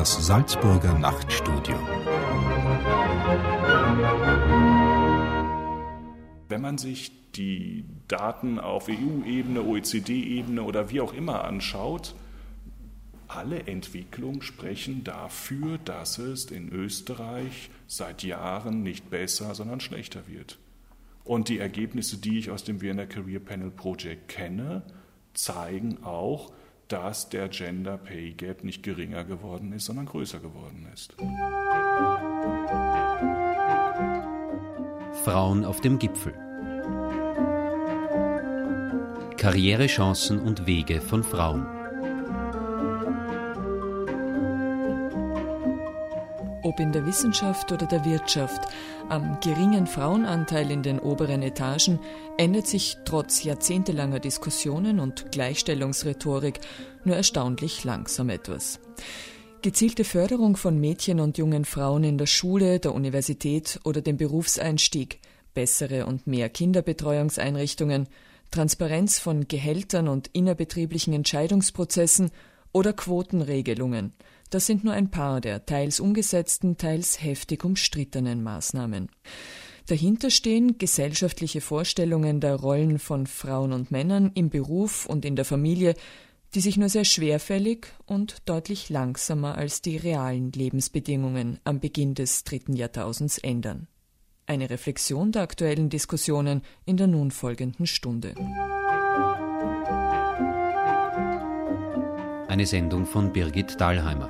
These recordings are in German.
das Salzburger Nachtstudio. Wenn man sich die Daten auf EU-Ebene, OECD-Ebene oder wie auch immer anschaut, alle Entwicklungen sprechen dafür, dass es in Österreich seit Jahren nicht besser, sondern schlechter wird. Und die Ergebnisse, die ich aus dem Vienna Career Panel Project kenne, zeigen auch, dass der Gender Pay Gap nicht geringer geworden ist, sondern größer geworden ist. Frauen auf dem Gipfel. Karrierechancen und Wege von Frauen. Ob in der Wissenschaft oder der Wirtschaft, am geringen Frauenanteil in den oberen Etagen ändert sich trotz jahrzehntelanger Diskussionen und Gleichstellungsrhetorik nur erstaunlich langsam etwas. Gezielte Förderung von Mädchen und jungen Frauen in der Schule, der Universität oder dem Berufseinstieg, bessere und mehr Kinderbetreuungseinrichtungen, Transparenz von Gehältern und innerbetrieblichen Entscheidungsprozessen oder Quotenregelungen. Das sind nur ein paar der teils umgesetzten, teils heftig umstrittenen Maßnahmen. Dahinter stehen gesellschaftliche Vorstellungen der Rollen von Frauen und Männern im Beruf und in der Familie, die sich nur sehr schwerfällig und deutlich langsamer als die realen Lebensbedingungen am Beginn des 3. Jahrtausends ändern. Eine Reflexion der aktuellen Diskussionen in der nun folgenden Stunde. Eine Sendung von Birgit Dahlheimer.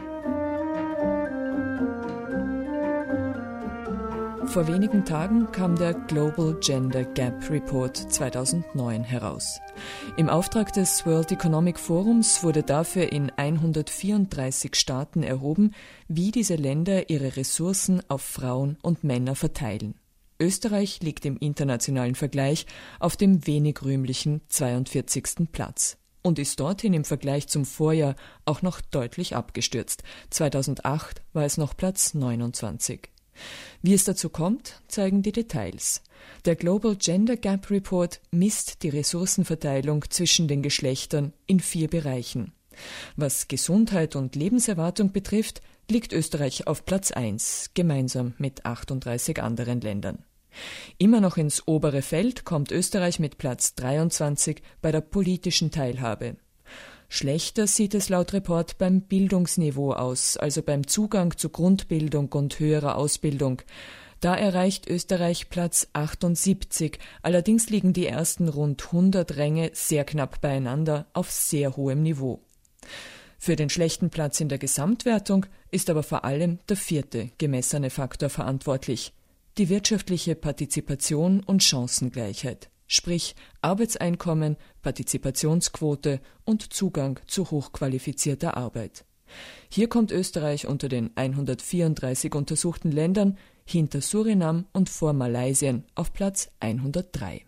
Vor wenigen Tagen kam der Global Gender Gap Report 2009 heraus. Im Auftrag des World Economic Forums wurde dafür in 134 Staaten erhoben, wie diese Länder ihre Ressourcen auf Frauen und Männer verteilen. Österreich liegt im internationalen Vergleich auf dem wenig rühmlichen 42. Platz und ist dorthin im Vergleich zum Vorjahr auch noch deutlich abgestürzt. 2008 war es noch Platz 29. Wie es dazu kommt, zeigen die Details. Der Global Gender Gap Report misst die Ressourcenverteilung zwischen den Geschlechtern in 4 Bereichen. Was Gesundheit und Lebenserwartung betrifft, liegt Österreich auf Platz 1, gemeinsam mit 38 anderen Ländern. Immer noch ins obere Feld kommt Österreich mit Platz 23 bei der politischen Teilhabe. Schlechter sieht es laut Report beim Bildungsniveau aus, also beim Zugang zu Grundbildung und höherer Ausbildung. Da erreicht Österreich Platz 78, allerdings liegen die ersten rund 100 Ränge sehr knapp beieinander auf sehr hohem Niveau. Für den schlechten Platz in der Gesamtwertung ist aber vor allem der 4. gemessene Faktor verantwortlich: die wirtschaftliche Partizipation und Chancengleichheit. Sprich Arbeitseinkommen, Partizipationsquote und Zugang zu hochqualifizierter Arbeit. Hier kommt Österreich unter den 134 untersuchten Ländern hinter Surinam und vor Malaysia auf Platz 103.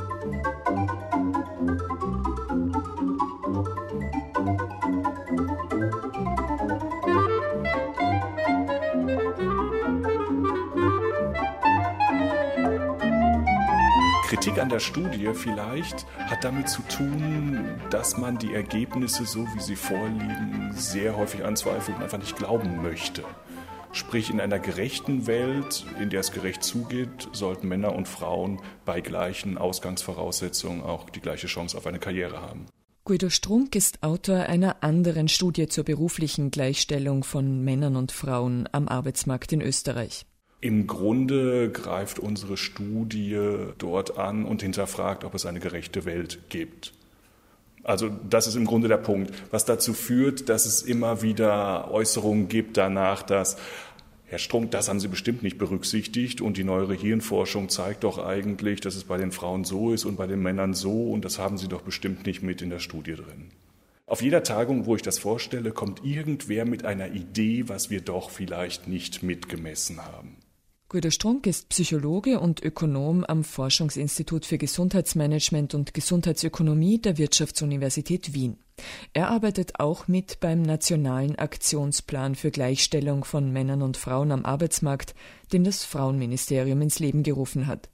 Kritik an der Studie vielleicht hat damit zu tun, dass man die Ergebnisse, so wie sie vorliegen, sehr häufig anzweifelt und einfach nicht glauben möchte. Sprich, in einer gerechten Welt, in der es gerecht zugeht, sollten Männer und Frauen bei gleichen Ausgangsvoraussetzungen auch die gleiche Chance auf eine Karriere haben. Guido Strunk ist Autor einer anderen Studie zur beruflichen Gleichstellung von Männern und Frauen am Arbeitsmarkt in Österreich. Im Grunde greift unsere Studie dort an und hinterfragt, ob es eine gerechte Welt gibt. Also das ist im Grunde der Punkt, was dazu führt, dass es immer wieder Äußerungen gibt danach, dass Herr Strunk, das haben Sie bestimmt nicht berücksichtigt und die neuere Hirnforschung zeigt doch eigentlich, dass es bei den Frauen so ist und bei den Männern so und das haben Sie doch bestimmt nicht mit in der Studie drin. Auf jeder Tagung, wo ich das vorstelle, kommt irgendwer mit einer Idee, was wir doch vielleicht nicht mitgemessen haben. Guido Strunk ist Psychologe und Ökonom am Forschungsinstitut für Gesundheitsmanagement und Gesundheitsökonomie der Wirtschaftsuniversität Wien. Er arbeitet auch mit beim Nationalen Aktionsplan für Gleichstellung von Männern und Frauen am Arbeitsmarkt, den das Frauenministerium ins Leben gerufen hat.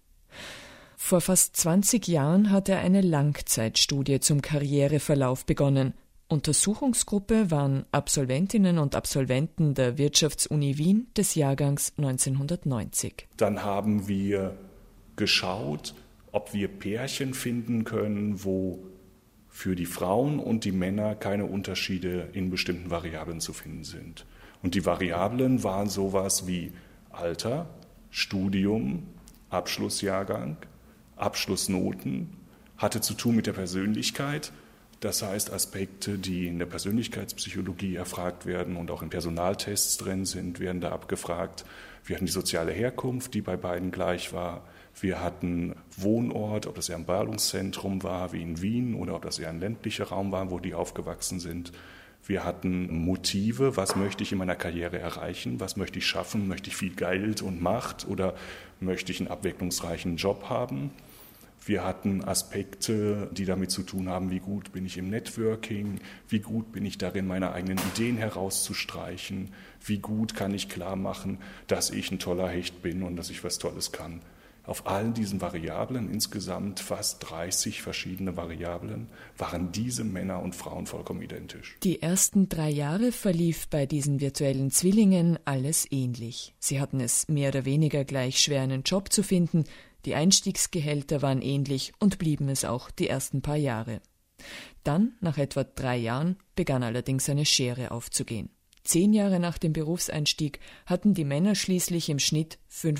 Vor fast 20 Jahren hat er eine Langzeitstudie zum Karriereverlauf begonnen Untersuchungsgruppe waren Absolventinnen und Absolventen der Wirtschaftsuni Wien des Jahrgangs 1990. Dann haben wir geschaut, ob wir Pärchen finden können, wo für die Frauen und die Männer keine Unterschiede in bestimmten Variablen zu finden sind. Und die Variablen waren sowas wie Alter, Studium, Abschlussjahrgang, Abschlussnoten, hatte zu tun mit der Persönlichkeit. Das heißt, Aspekte, die in der Persönlichkeitspsychologie erfragt werden und auch in Personaltests drin sind, werden da abgefragt. Wir hatten die soziale Herkunft, die bei beiden gleich war. Wir hatten Wohnort, ob das eher ein Ballungszentrum war, wie in Wien, oder ob das eher ein ländlicher Raum war, wo die aufgewachsen sind. Wir hatten Motive, was möchte ich in meiner Karriere erreichen, was möchte ich schaffen, möchte ich viel Geld und Macht oder möchte ich einen abwechslungsreichen Job haben. Wir hatten Aspekte, die damit zu tun haben, wie gut bin ich im Networking, wie gut bin ich darin, meine eigenen Ideen herauszustreichen, wie gut kann ich klar machen, dass ich ein toller Hecht bin und dass ich was Tolles kann. Auf all diesen Variablen, insgesamt fast 30 verschiedene Variablen, waren diese Männer und Frauen vollkommen identisch. Die ersten 3 Jahre verlief bei diesen virtuellen Zwillingen alles ähnlich. Sie hatten es mehr oder weniger gleich schwer, einen Job zu finden. Die Einstiegsgehälter waren ähnlich und blieben es auch die ersten paar Jahre. Dann, nach etwa 3 Jahren, begann allerdings eine Schere aufzugehen. 10 Jahre nach dem Berufseinstieg hatten die Männer schließlich im Schnitt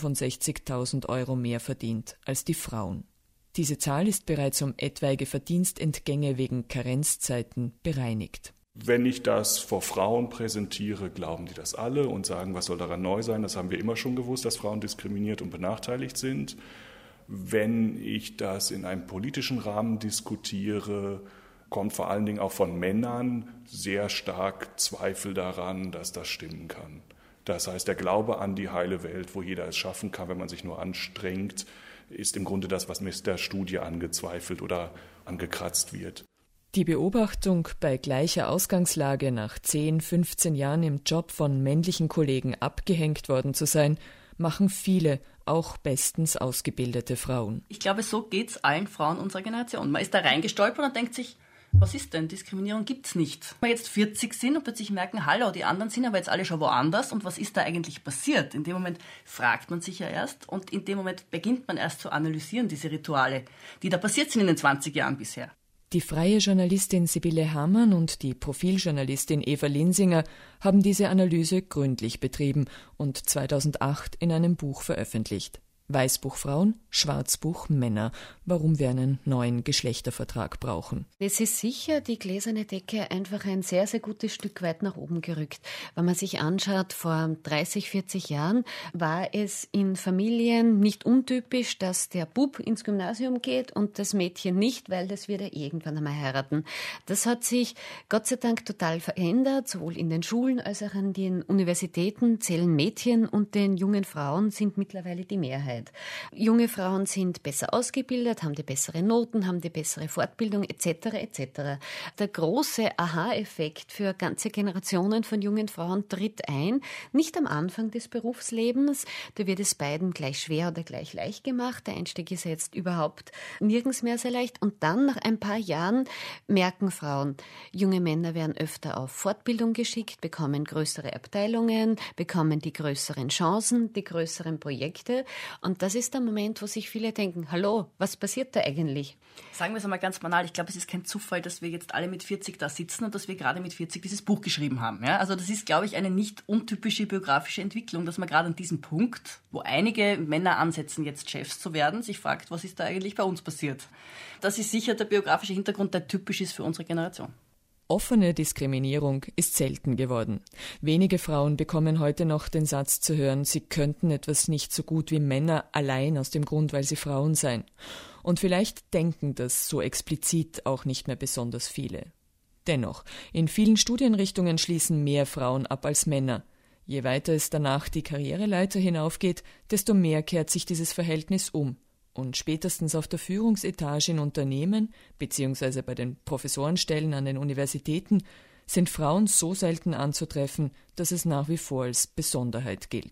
65.000 € mehr verdient als die Frauen. Diese Zahl ist bereits um etwaige Verdienstentgänge wegen Karenzzeiten bereinigt. Wenn ich das vor Frauen präsentiere, glauben die das alle und sagen, was soll daran neu sein? Das haben wir immer schon gewusst, dass Frauen diskriminiert und benachteiligt sind. Wenn ich das in einem politischen Rahmen diskutiere, kommt vor allen Dingen auch von Männern sehr stark Zweifel daran, dass das stimmen kann. Das heißt, der Glaube an die heile Welt, wo jeder es schaffen kann, wenn man sich nur anstrengt, ist im Grunde das, was mit der Studie angezweifelt oder angekratzt wird. Die Beobachtung, bei gleicher Ausgangslage nach 10, 15 Jahren im Job von männlichen Kollegen abgehängt worden zu sein, machen viele, auch bestens ausgebildete Frauen. Ich glaube, so geht's allen Frauen unserer Generation. Man ist da reingestolpert und denkt sich, was ist denn? Diskriminierung gibt's nicht. Wenn wir jetzt 40 sind und plötzlich merken, hallo, die anderen sind aber jetzt alle schon woanders und was ist da eigentlich passiert? In dem Moment fragt man sich ja erst und in dem Moment beginnt man erst zu analysieren, diese Rituale, die da passiert sind in den 20 Jahren bisher. Die freie Journalistin Sibylle Hamann und die Profiljournalistin Eva Linsinger haben diese Analyse gründlich betrieben und 2008 in einem Buch veröffentlicht. Weißbuch Frauen, Schwarzbuch Männer, warum wir einen neuen Geschlechtervertrag brauchen. Es ist sicher die gläserne Decke einfach ein sehr, sehr gutes Stück weit nach oben gerückt. Wenn man sich anschaut, vor 30, 40 Jahren war es in Familien nicht untypisch, dass der Bub ins Gymnasium geht und das Mädchen nicht, weil das wird er irgendwann einmal heiraten. Das hat sich Gott sei Dank total verändert, sowohl in den Schulen als auch an den Universitäten zählen Mädchen und den jungen Frauen sind mittlerweile die Mehrheit. Junge Frauen sind besser ausgebildet, haben die bessere Noten, haben die bessere Fortbildung etc. etc. Der große Aha-Effekt für ganze Generationen von jungen Frauen tritt ein, nicht am Anfang des Berufslebens, da wird es beiden gleich schwer oder gleich leicht gemacht, der Einstieg ist jetzt überhaupt nirgends mehr sehr leicht und dann nach ein paar Jahren merken Frauen, junge Männer werden öfter auf Fortbildung geschickt, bekommen größere Abteilungen, bekommen die größeren Chancen, die größeren Projekte. Und das ist der Moment, wo sich viele denken, hallo, was passiert da eigentlich? Sagen wir es einmal ganz banal, ich glaube, es ist kein Zufall, dass wir jetzt alle mit 40 da sitzen und dass wir gerade mit 40 dieses Buch geschrieben haben. Ja? Also das ist, glaube ich, eine nicht untypische biografische Entwicklung, dass man gerade an diesem Punkt, wo einige Männer ansetzen, jetzt Chefs zu werden, sich fragt, was ist da eigentlich bei uns passiert? Das ist sicher der biografische Hintergrund, der typisch ist für unsere Generation. Offene Diskriminierung ist selten geworden. Wenige Frauen bekommen heute noch den Satz zu hören, sie könnten etwas nicht so gut wie Männer, allein aus dem Grund, weil sie Frauen seien. Und vielleicht denken das so explizit auch nicht mehr besonders viele. Dennoch, in vielen Studienrichtungen schließen mehr Frauen ab als Männer. Je weiter es danach die Karriereleiter hinaufgeht, desto mehr kehrt sich dieses Verhältnis um. Und spätestens auf der Führungsetage in Unternehmen bzw. bei den Professorenstellen an den Universitäten sind Frauen so selten anzutreffen, dass es nach wie vor als Besonderheit gilt.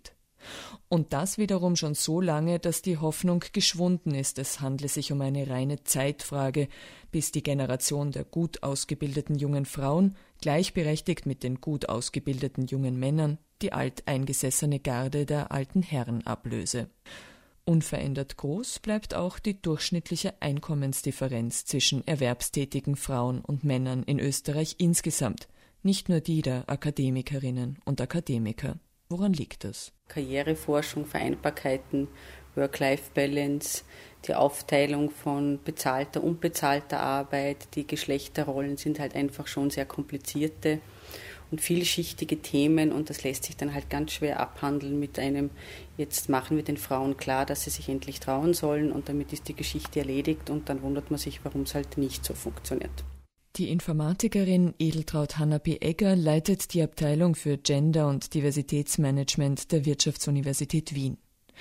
Und das wiederum schon so lange, dass die Hoffnung geschwunden ist, es handle sich um eine reine Zeitfrage, bis die Generation der gut ausgebildeten jungen Frauen, gleichberechtigt mit den gut ausgebildeten jungen Männern, die alteingesessene Garde der alten Herren ablöse. Unverändert groß bleibt auch die durchschnittliche Einkommensdifferenz zwischen erwerbstätigen Frauen und Männern in Österreich insgesamt, nicht nur die der Akademikerinnen und Akademiker. Woran liegt das? Karriereforschung, Vereinbarkeiten, Work-Life-Balance, die Aufteilung von bezahlter, unbezahlter Arbeit, die Geschlechterrollen sind halt einfach schon sehr komplizierte und vielschichtige Themen und das lässt sich dann halt ganz schwer abhandeln mit einem, jetzt machen wir den Frauen klar, dass sie sich endlich trauen sollen und damit ist die Geschichte erledigt und dann wundert man sich, warum es halt nicht so funktioniert. Die Informatikerin Edeltraud Hanna-P. leitet die Abteilung für Gender- und Diversitätsmanagement der Wirtschaftsuniversität Wien.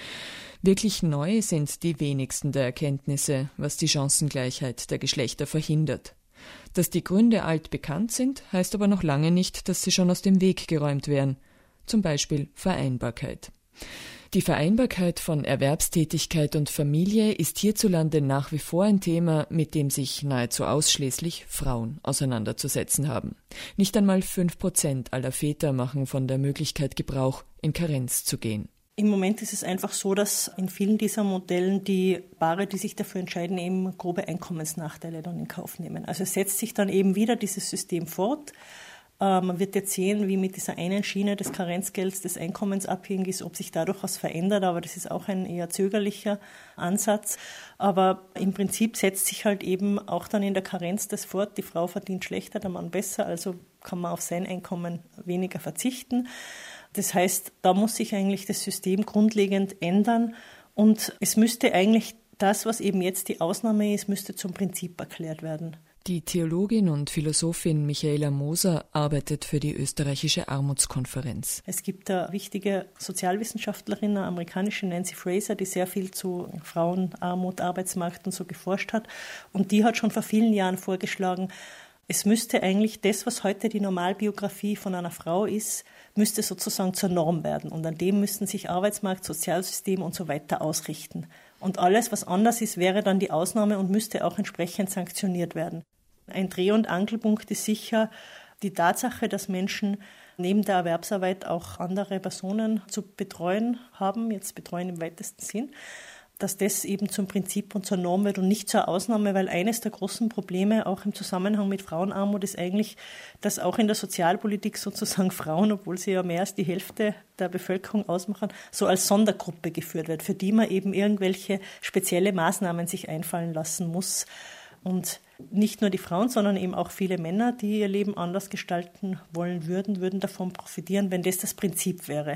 Wirklich neu sind die wenigsten der Erkenntnisse, was die Chancengleichheit der Geschlechter verhindert. Dass die Gründe altbekannt sind, heißt aber noch lange nicht, dass sie schon aus dem Weg geräumt wären. Zum Beispiel Vereinbarkeit. Die Vereinbarkeit von Erwerbstätigkeit und Familie ist hierzulande nach wie vor ein Thema, mit dem sich nahezu ausschließlich Frauen auseinanderzusetzen haben. Nicht einmal 5% aller Väter machen von der Möglichkeit Gebrauch, in Karenz zu gehen. Im Moment ist es einfach so, dass in vielen dieser Modellen die Paare, die sich dafür entscheiden, eben grobe Einkommensnachteile dann in Kauf nehmen. Also es setzt sich dann eben wieder dieses System fort. Man wird jetzt sehen, wie mit dieser einen Schiene des Karenzgelds des Einkommens abhängig ist, ob sich dadurch was verändert, aber das ist auch ein eher zögerlicher Ansatz. Aber im Prinzip setzt sich halt eben auch dann in der Karenz das fort, die Frau verdient schlechter, der Mann besser, also kann man auf sein Einkommen weniger verzichten. Das heißt, da muss sich eigentlich das System grundlegend ändern und es müsste eigentlich das, was eben jetzt die Ausnahme ist, müsste zum Prinzip erklärt werden. Die Theologin und Philosophin Michaela Moser arbeitet für die österreichische Armutskonferenz. Es gibt eine wichtige Sozialwissenschaftlerin, eine amerikanische Nancy Fraser, die sehr viel zu Frauenarmut, Arbeitsmarkt und so geforscht hat. Und die hat schon vor vielen Jahren vorgeschlagen, es müsste eigentlich das, was heute die Normalbiografie von einer Frau ist, müsste sozusagen zur Norm werden. Und an dem müssten sich Arbeitsmarkt, Sozialsystem und so weiter ausrichten. Und alles, was anders ist, wäre dann die Ausnahme und müsste auch entsprechend sanktioniert werden. Ein Dreh- und Angelpunkt ist sicher die Tatsache, dass Menschen neben der Erwerbsarbeit auch andere Personen zu betreuen haben, jetzt betreuen im weitesten Sinn, dass das eben zum Prinzip und zur Norm wird und nicht zur Ausnahme, weil eines der großen Probleme auch im Zusammenhang mit Frauenarmut ist eigentlich, dass auch in der Sozialpolitik sozusagen Frauen, obwohl sie ja mehr als die Hälfte der Bevölkerung ausmachen, so als Sondergruppe geführt wird, für die man eben irgendwelche spezielle Maßnahmen sich einfallen lassen muss. Und nicht nur die Frauen, sondern eben auch viele Männer, die ihr Leben anders gestalten wollen würden davon profitieren, wenn das Prinzip wäre.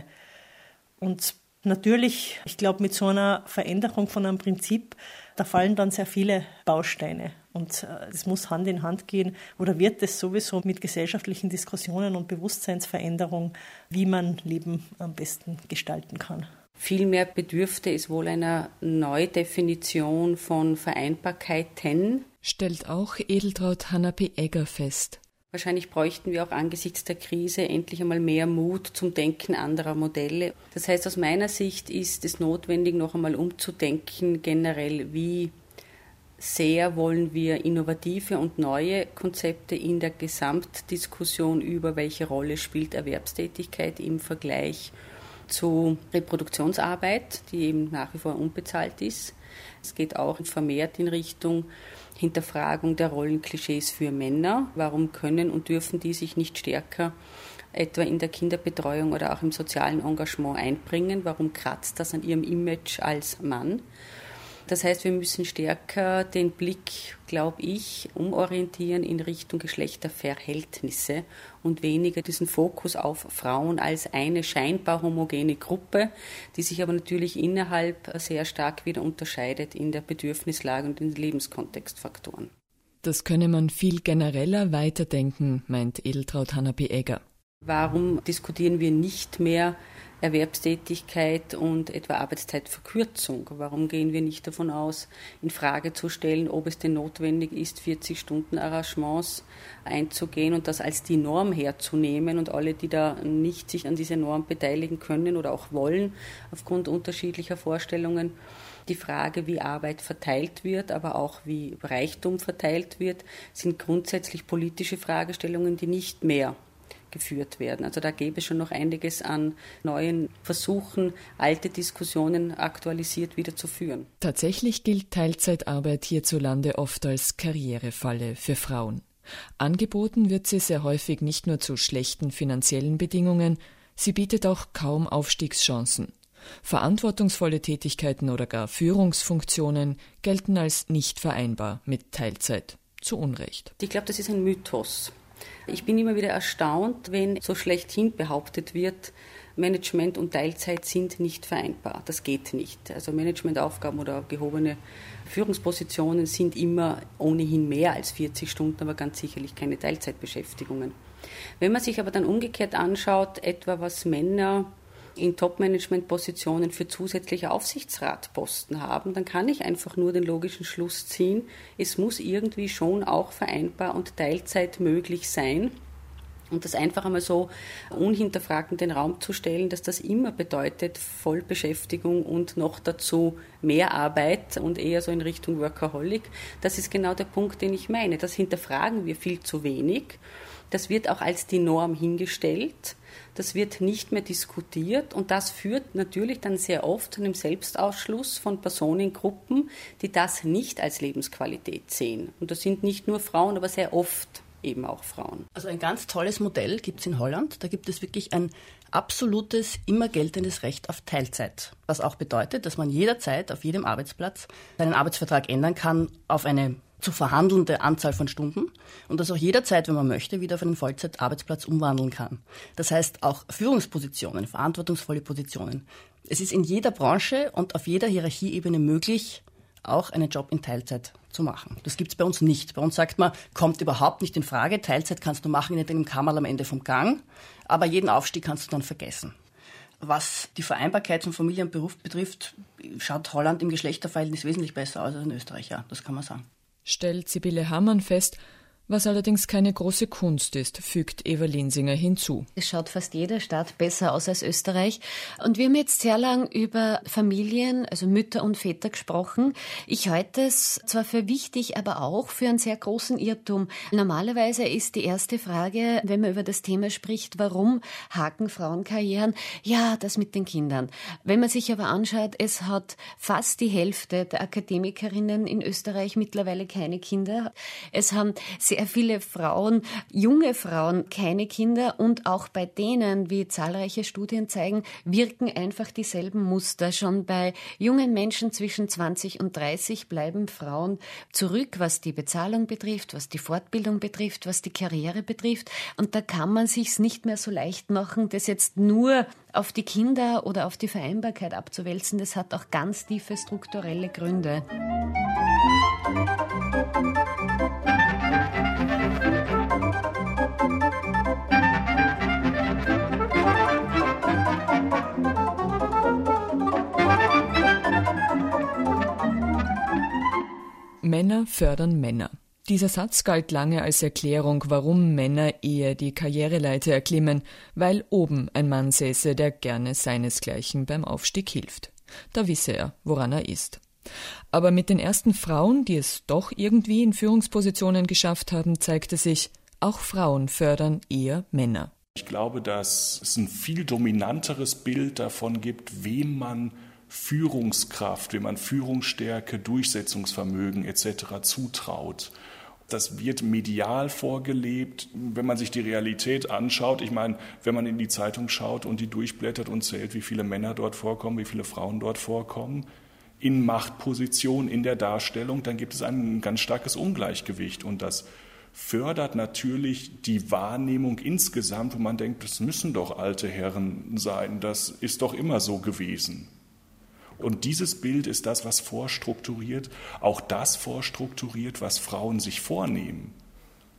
Und natürlich, ich glaube, mit so einer Veränderung von einem Prinzip, da fallen dann sehr viele Bausteine. Und es muss Hand in Hand gehen oder wird es sowieso mit gesellschaftlichen Diskussionen und Bewusstseinsveränderung, wie man Leben am besten gestalten kann. Vielmehr bedürfte es wohl einer Neudefinition von Vereinbarkeiten, stellt auch Edeltraud Hanna-P. fest. Wahrscheinlich bräuchten wir auch angesichts der Krise endlich einmal mehr Mut zum Denken anderer Modelle. Das heißt, aus meiner Sicht ist es notwendig, noch einmal umzudenken generell, wie sehr wollen wir innovative und neue Konzepte in der Gesamtdiskussion über, welche Rolle spielt Erwerbstätigkeit im Vergleich zu Reproduktionsarbeit, die eben nach wie vor unbezahlt ist. Es geht auch vermehrt in Richtung Hinterfragung der Rollenklischees für Männer. Warum können und dürfen die sich nicht stärker etwa in der Kinderbetreuung oder auch im sozialen Engagement einbringen? Warum kratzt das an ihrem Image als Mann? Das heißt, wir müssen stärker den Blick, glaube ich, umorientieren in Richtung Geschlechterverhältnisse und weniger diesen Fokus auf Frauen als eine scheinbar homogene Gruppe, die sich aber natürlich innerhalb sehr stark wieder unterscheidet in der Bedürfnislage und in den Lebenskontextfaktoren. Das könne man viel genereller weiterdenken, meint Edeltraud Hanna-P. Warum diskutieren wir nicht mehr Erwerbstätigkeit und etwa Arbeitszeitverkürzung? Warum gehen wir nicht davon aus, in Frage zu stellen, ob es denn notwendig ist, 40-Stunden-Arrangements einzugehen und das als die Norm herzunehmen und alle, die da nicht sich an dieser Norm beteiligen können oder auch wollen, aufgrund unterschiedlicher Vorstellungen, die Frage, wie Arbeit verteilt wird, aber auch wie Reichtum verteilt wird, sind grundsätzlich politische Fragestellungen, die nicht mehr geführt werden. Also da gäbe es schon noch einiges an neuen Versuchen, alte Diskussionen aktualisiert wieder zu führen. Tatsächlich gilt Teilzeitarbeit hierzulande oft als Karrierefalle für Frauen. Angeboten wird sie sehr häufig nicht nur zu schlechten finanziellen Bedingungen, sie bietet auch kaum Aufstiegschancen. Verantwortungsvolle Tätigkeiten oder gar Führungsfunktionen gelten als nicht vereinbar mit Teilzeit. Zu Unrecht. Ich glaube, das ist ein Mythos. Ich bin immer wieder erstaunt, wenn so schlechthin behauptet wird, Management und Teilzeit sind nicht vereinbar. Das geht nicht. Also Managementaufgaben oder gehobene Führungspositionen sind immer ohnehin mehr als 40 Stunden, aber ganz sicherlich keine Teilzeitbeschäftigungen. Wenn man sich aber dann umgekehrt anschaut, etwa was Männer in Top-Management-Positionen für zusätzliche Aufsichtsratposten haben, dann kann ich einfach nur den logischen Schluss ziehen, es muss irgendwie schon auch vereinbar und Teilzeit möglich sein. Und das einfach einmal so unhinterfragt in den Raum zu stellen, dass das immer bedeutet Vollbeschäftigung und noch dazu mehr Arbeit und eher so in Richtung Workaholic, das ist genau der Punkt, den ich meine. Das hinterfragen wir viel zu wenig. Das wird auch als die Norm hingestellt. Das wird nicht mehr diskutiert und das führt natürlich dann sehr oft zu einem Selbstausschluss von Personengruppen, die das nicht als Lebensqualität sehen. Und das sind nicht nur Frauen, aber sehr oft eben auch Frauen. Also ein ganz tolles Modell gibt es in Holland. Da gibt es wirklich ein absolutes, immer geltendes Recht auf Teilzeit. Was auch bedeutet, dass man jederzeit auf jedem Arbeitsplatz seinen Arbeitsvertrag ändern kann auf eine zu verhandelnde Anzahl von Stunden und das auch jederzeit, wenn man möchte, wieder auf einen Vollzeitarbeitsplatz umwandeln kann. Das heißt auch Führungspositionen, verantwortungsvolle Positionen. Es ist in jeder Branche und auf jeder Hierarchieebene möglich, auch einen Job in Teilzeit zu machen. Das gibt es bei uns nicht. Bei uns sagt man, kommt überhaupt nicht in Frage. Teilzeit kannst du machen in einem Kammerl am Ende vom Gang, aber jeden Aufstieg kannst du dann vergessen. Was die Vereinbarkeit von Familie und Beruf betrifft, schaut Holland im Geschlechterverhältnis wesentlich besser aus als in Österreich. Ja, das kann man sagen. Stellt Sibylle Hammann fest, was allerdings keine große Kunst ist, fügt Eva Linsinger hinzu. Es schaut fast jeder Staat besser aus als Österreich. Und wir haben jetzt sehr lang über Familien, also Mütter und Väter gesprochen. Ich halte es zwar für wichtig, aber auch für einen sehr großen Irrtum. Normalerweise ist die erste Frage, wenn man über das Thema spricht, warum haken Frauenkarrieren? Ja, das mit den Kindern. Wenn man sich aber anschaut, es hat fast die Hälfte der Akademikerinnen in Österreich mittlerweile keine Kinder. Es haben sehr viele Frauen, junge Frauen, keine Kinder und auch bei denen, wie zahlreiche Studien zeigen, wirken einfach dieselben Muster. Schon bei jungen Menschen zwischen 20 und 30 bleiben Frauen zurück, was die Bezahlung betrifft, was die Fortbildung betrifft, was die Karriere betrifft. Und da kann man sich's nicht mehr so leicht machen, das jetzt nur auf die Kinder oder auf die Vereinbarkeit abzuwälzen. Das hat auch ganz tiefe strukturelle Gründe. Männer fördern Männer. Dieser Satz galt lange als Erklärung, warum Männer eher die Karriereleiter erklimmen, weil oben ein Mann säße, der gerne seinesgleichen beim Aufstieg hilft. Da wisse er, woran er ist. Aber mit den ersten Frauen, die es doch irgendwie in Führungspositionen geschafft haben, zeigte sich, auch Frauen fördern eher Männer. Ich glaube, dass es ein viel dominanteres Bild davon gibt, wem man Führungskraft, wem man Führungsstärke, Durchsetzungsvermögen etc. zutraut. Das wird medial vorgelebt. Wenn man sich die Realität anschaut, ich meine, wenn man in die Zeitung schaut und die durchblättert und zählt, wie viele Männer dort vorkommen, wie viele Frauen dort vorkommen, in Machtposition, in der Darstellung, dann gibt es ein ganz starkes Ungleichgewicht. Und das fördert natürlich die Wahrnehmung insgesamt, wo man denkt, das müssen doch alte Herren sein, das ist doch immer so gewesen. Und dieses Bild ist das, was vorstrukturiert, auch das vorstrukturiert, was Frauen sich vornehmen.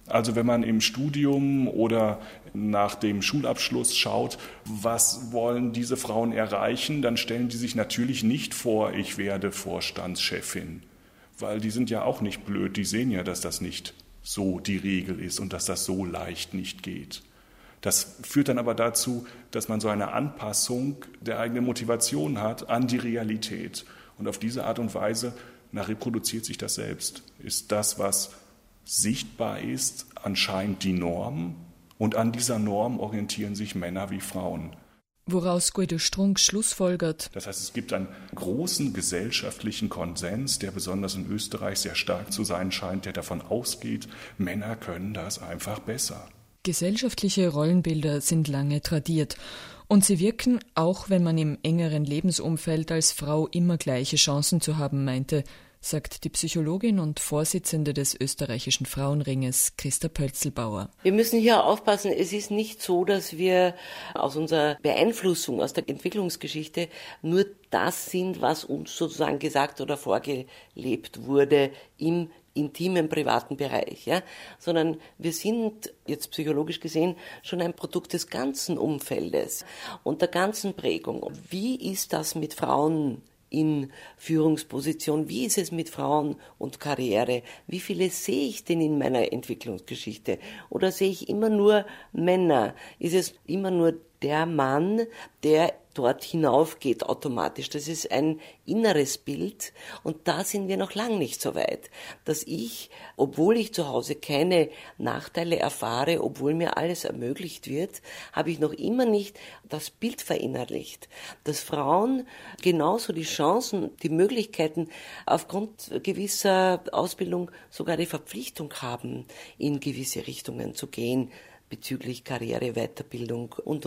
Also wenn man im Studium oder nach dem Schulabschluss schaut, was wollen diese Frauen erreichen, dann stellen die sich natürlich nicht vor, ich werde Vorstandschefin. Weil die sind ja auch nicht blöd, die sehen ja, dass das nicht so die Regel ist und dass das so leicht nicht geht. Das führt dann aber dazu, dass man so eine Anpassung der eigenen Motivation hat an die Realität. Und auf diese Art und Weise reproduziert sich das selbst. Ist das, was sichtbar ist, anscheinend die Norm. Und an dieser Norm orientieren sich Männer wie Frauen. Woraus Guido Strunk schlussfolgert. Das heißt, es gibt einen großen gesellschaftlichen Konsens, der besonders in Österreich sehr stark zu sein scheint, der davon ausgeht, Männer können das einfach besser. Gesellschaftliche Rollenbilder sind lange tradiert und sie wirken, auch wenn man im engeren Lebensumfeld als Frau immer gleiche Chancen zu haben meinte, sagt die Psychologin und Vorsitzende des österreichischen Frauenringes Christa Pölzelbauer. Wir müssen hier aufpassen, es ist nicht so, dass wir aus unserer Beeinflussung, aus der Entwicklungsgeschichte nur das sind, was uns sozusagen gesagt oder vorgelebt wurde im intimen, privaten Bereich, ja, sondern wir sind jetzt psychologisch gesehen schon ein Produkt des ganzen Umfeldes und der ganzen Prägung. Wie ist das mit Frauen in Führungsposition? Wie ist es mit Frauen und Karriere? Wie viele sehe ich denn in meiner Entwicklungsgeschichte? Oder sehe ich immer nur Männer? Ist es immer nur der Mann, der dort hinaufgeht automatisch? Das ist ein inneres Bild und da sind wir noch lang nicht so weit, dass ich, obwohl ich zu Hause keine Nachteile erfahre, obwohl mir alles ermöglicht wird, habe ich noch immer nicht das Bild verinnerlicht, dass Frauen genauso die Chancen, die Möglichkeiten aufgrund gewisser Ausbildung sogar die Verpflichtung haben, in gewisse Richtungen zu gehen, bezüglich Karriere, Weiterbildung und.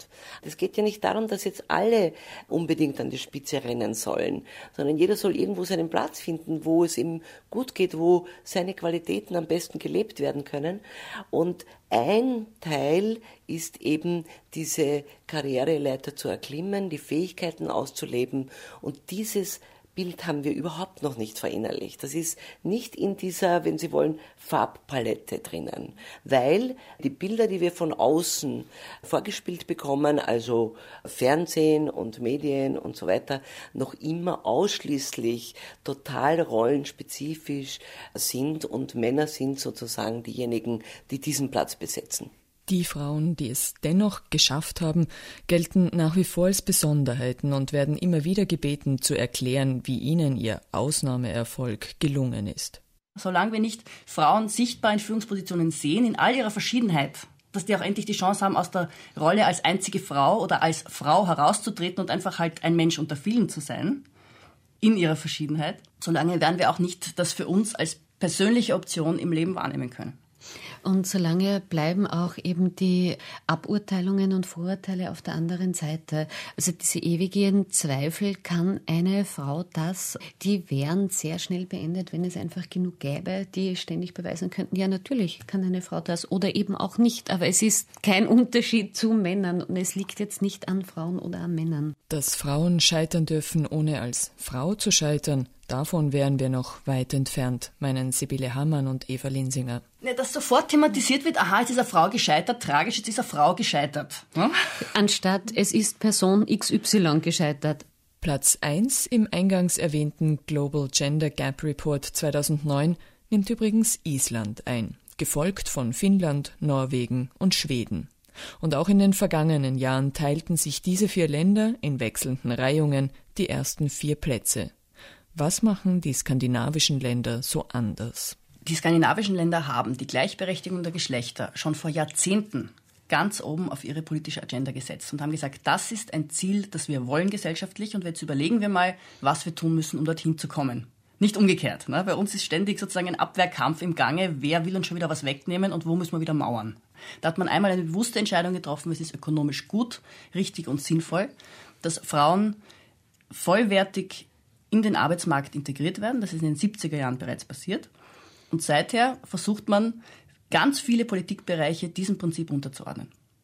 Es geht ja nicht darum, dass jetzt alle unbedingt an die Spitze rennen sollen, sondern jeder soll irgendwo seinen Platz finden, wo es ihm gut geht, wo seine Qualitäten am besten gelebt werden können. Und ein Teil ist eben diese Karriereleiter zu erklimmen, die Fähigkeiten auszuleben und dieses Bild haben wir überhaupt noch nicht verinnerlicht. Das ist nicht in dieser, wenn Sie wollen, Farbpalette drinnen, weil die Bilder, die wir von außen vorgespielt bekommen, also Fernsehen und Medien und so weiter, noch immer ausschließlich total rollenspezifisch sind und Männer sind sozusagen diejenigen, die diesen Platz besetzen. Die Frauen, die es dennoch geschafft haben, gelten nach wie vor als Besonderheiten und werden immer wieder gebeten, zu erklären, wie ihnen ihr Ausnahmeerfolg gelungen ist. Solange wir nicht Frauen sichtbar in Führungspositionen sehen, in all ihrer Verschiedenheit, dass die auch endlich die Chance haben, aus der Rolle als einzige Frau oder als Frau herauszutreten und einfach halt ein Mensch unter vielen zu sein, in ihrer Verschiedenheit, solange werden wir auch nicht das für uns als persönliche Option im Leben wahrnehmen können. Und solange bleiben auch eben die Aburteilungen und Vorurteile auf der anderen Seite. Also diese ewigen Zweifel, kann eine Frau das, die wären sehr schnell beendet, wenn es einfach genug gäbe, die ständig beweisen könnten, ja natürlich kann eine Frau das oder eben auch nicht. Aber es ist kein Unterschied zu Männern und es liegt jetzt nicht an Frauen oder an Männern. Dass Frauen scheitern dürfen, ohne als Frau zu scheitern, davon wären wir noch weit entfernt, meinen Sibylle Hammann und Eva Linsinger. Ja, dass sofort thematisiert wird, aha, jetzt ist eine Frau gescheitert, tragisch, jetzt ist eine Frau gescheitert. Hm? Anstatt, es ist Person XY gescheitert. Platz 1 im eingangs erwähnten Global Gender Gap Report 2009 nimmt übrigens Island ein, gefolgt von Finnland, Norwegen und Schweden. Und auch in den vergangenen Jahren teilten sich diese 4 Länder in wechselnden Reihungen die ersten 4 Plätze. Was machen die skandinavischen Länder so anders? Die skandinavischen Länder haben die Gleichberechtigung der Geschlechter schon vor Jahrzehnten ganz oben auf ihre politische Agenda gesetzt und haben gesagt, das ist ein Ziel, das wir wollen gesellschaftlich und jetzt überlegen wir mal, was wir tun müssen, um dorthin zu kommen. Nicht umgekehrt. Ne? Bei uns ist ständig sozusagen ein Abwehrkampf im Gange, wer will uns schon wieder was wegnehmen und wo müssen wir wieder mauern. Da hat man einmal eine bewusste Entscheidung getroffen, es ist ökonomisch gut, richtig und sinnvoll, dass Frauen vollwertig in den Arbeitsmarkt integriert werden. Das ist in den 70er Jahren bereits passiert. Und seither versucht man, ganz viele Politikbereiche diesem Prinzip unterzuordnen.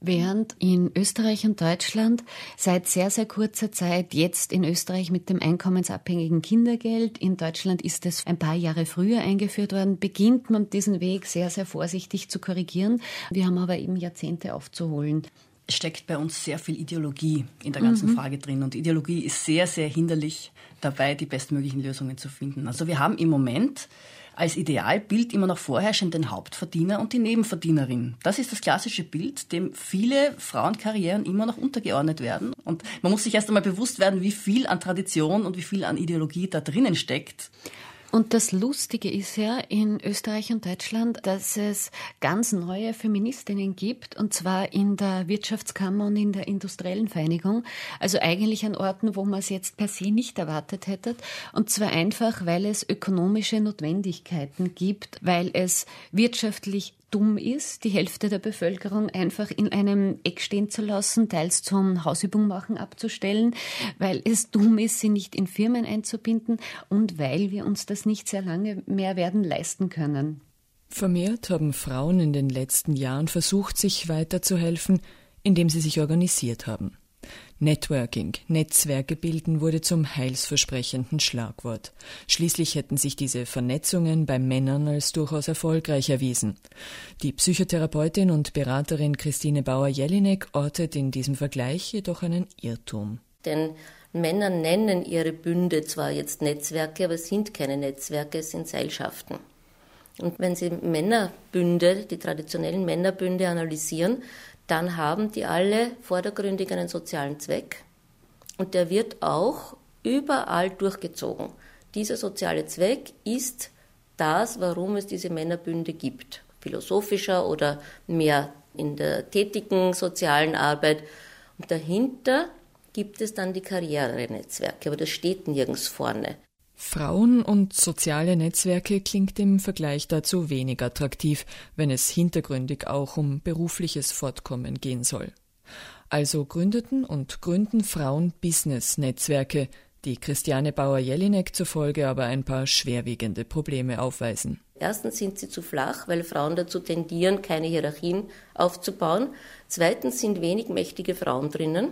Während in Österreich und Deutschland seit sehr, sehr kurzer Zeit, jetzt in Österreich mit dem einkommensabhängigen Kindergeld, in Deutschland ist es ein paar Jahre früher eingeführt worden, beginnt man diesen Weg sehr, sehr vorsichtig zu korrigieren. Wir haben aber eben Jahrzehnte aufzuholen. Es steckt bei uns sehr viel Ideologie in der ganzen Frage drin. Und Ideologie ist sehr, sehr hinderlich dabei, die bestmöglichen Lösungen zu finden. Also wir haben im Moment als Idealbild immer noch vorherrschend den Hauptverdiener und die Nebenverdienerin. Das ist das klassische Bild, dem viele Frauenkarrieren immer noch untergeordnet werden. Und man muss sich erst einmal bewusst werden, wie viel an Tradition und wie viel an Ideologie da drinnen steckt. Und das Lustige ist ja in Österreich und Deutschland, dass es ganz neue Feministinnen gibt, und zwar in der Wirtschaftskammer und in der Industriellen Vereinigung. Also eigentlich an Orten, wo man es jetzt per se nicht erwartet hätte. Und zwar einfach, weil es ökonomische Notwendigkeiten gibt, weil es wirtschaftlich dumm ist, die Hälfte der Bevölkerung einfach in einem Eck stehen zu lassen, teils zum Hausübung machen abzustellen, weil es dumm ist, sie nicht in Firmen einzubinden und weil wir uns das nicht sehr lange mehr werden leisten können. Vermehrt haben Frauen in den letzten Jahren versucht, sich weiterzuhelfen, indem sie sich organisiert haben. Networking, Netzwerke bilden, wurde zum heilsversprechenden Schlagwort. Schließlich hätten sich diese Vernetzungen bei Männern als durchaus erfolgreich erwiesen. Die Psychotherapeutin und Beraterin Christine Bauer-Jelinek ortet in diesem Vergleich jedoch einen Irrtum. Denn Männer nennen ihre Bünde zwar jetzt Netzwerke, aber es sind keine Netzwerke, es sind Seilschaften. Und wenn Sie Männerbünde, die traditionellen Männerbünde analysieren, dann haben die alle vordergründig einen sozialen Zweck und der wird auch überall durchgezogen. Dieser soziale Zweck ist das, warum es diese Männerbünde gibt. Philosophischer oder mehr in der tätigen sozialen Arbeit. Und dahinter gibt es dann die Karrierenetzwerke, aber das steht nirgends vorne. Frauen und soziale Netzwerke klingt im Vergleich dazu wenig attraktiv, wenn es hintergründig auch um berufliches Fortkommen gehen soll. Also gründeten und gründen Frauen Business-Netzwerke, die Christiane Bauer-Jelinek zufolge aber ein paar schwerwiegende Probleme aufweisen. Erstens sind sie zu flach, weil Frauen dazu tendieren, keine Hierarchien aufzubauen. Zweitens sind wenig mächtige Frauen drinnen.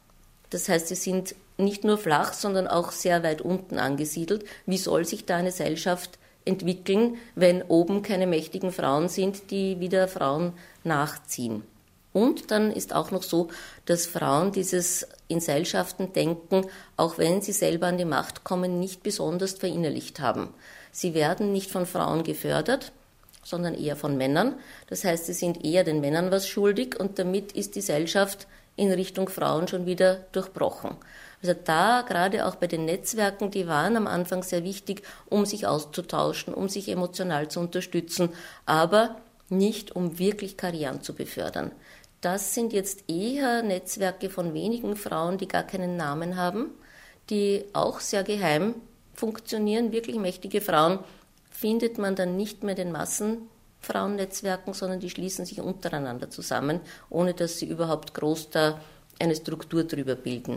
Das heißt, sie sind nicht nur flach, sondern auch sehr weit unten angesiedelt. Wie soll sich da eine Seilschaft entwickeln, wenn oben keine mächtigen Frauen sind, die wieder Frauen nachziehen? Und dann ist auch noch so, dass Frauen dieses in Seilschaften denken, auch wenn sie selber an die Macht kommen, nicht besonders verinnerlicht haben. Sie werden nicht von Frauen gefördert, sondern eher von Männern. Das heißt, sie sind eher den Männern was schuldig und damit ist die Seilschaft in Richtung Frauen schon wieder durchbrochen. Also da, gerade auch bei den Netzwerken, die waren am Anfang sehr wichtig, um sich auszutauschen, um sich emotional zu unterstützen, aber nicht, um wirklich Karrieren zu befördern. Das sind jetzt eher Netzwerke von wenigen Frauen, die gar keinen Namen haben, die auch sehr geheim funktionieren. Wirklich mächtige Frauen findet man dann nicht mehr in den Massenfrauennetzwerken, sondern die schließen sich untereinander zusammen, ohne dass sie überhaupt groß da eine Struktur drüber bilden.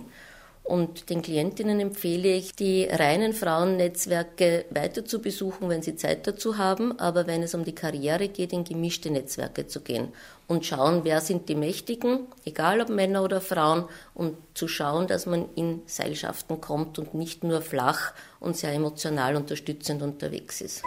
Und den Klientinnen empfehle ich, die reinen Frauennetzwerke weiter zu besuchen, wenn sie Zeit dazu haben, aber wenn es um die Karriere geht, in gemischte Netzwerke zu gehen und schauen, wer sind die Mächtigen, egal ob Männer oder Frauen, und zu schauen, dass man in Seilschaften kommt und nicht nur flach und sehr emotional unterstützend unterwegs ist.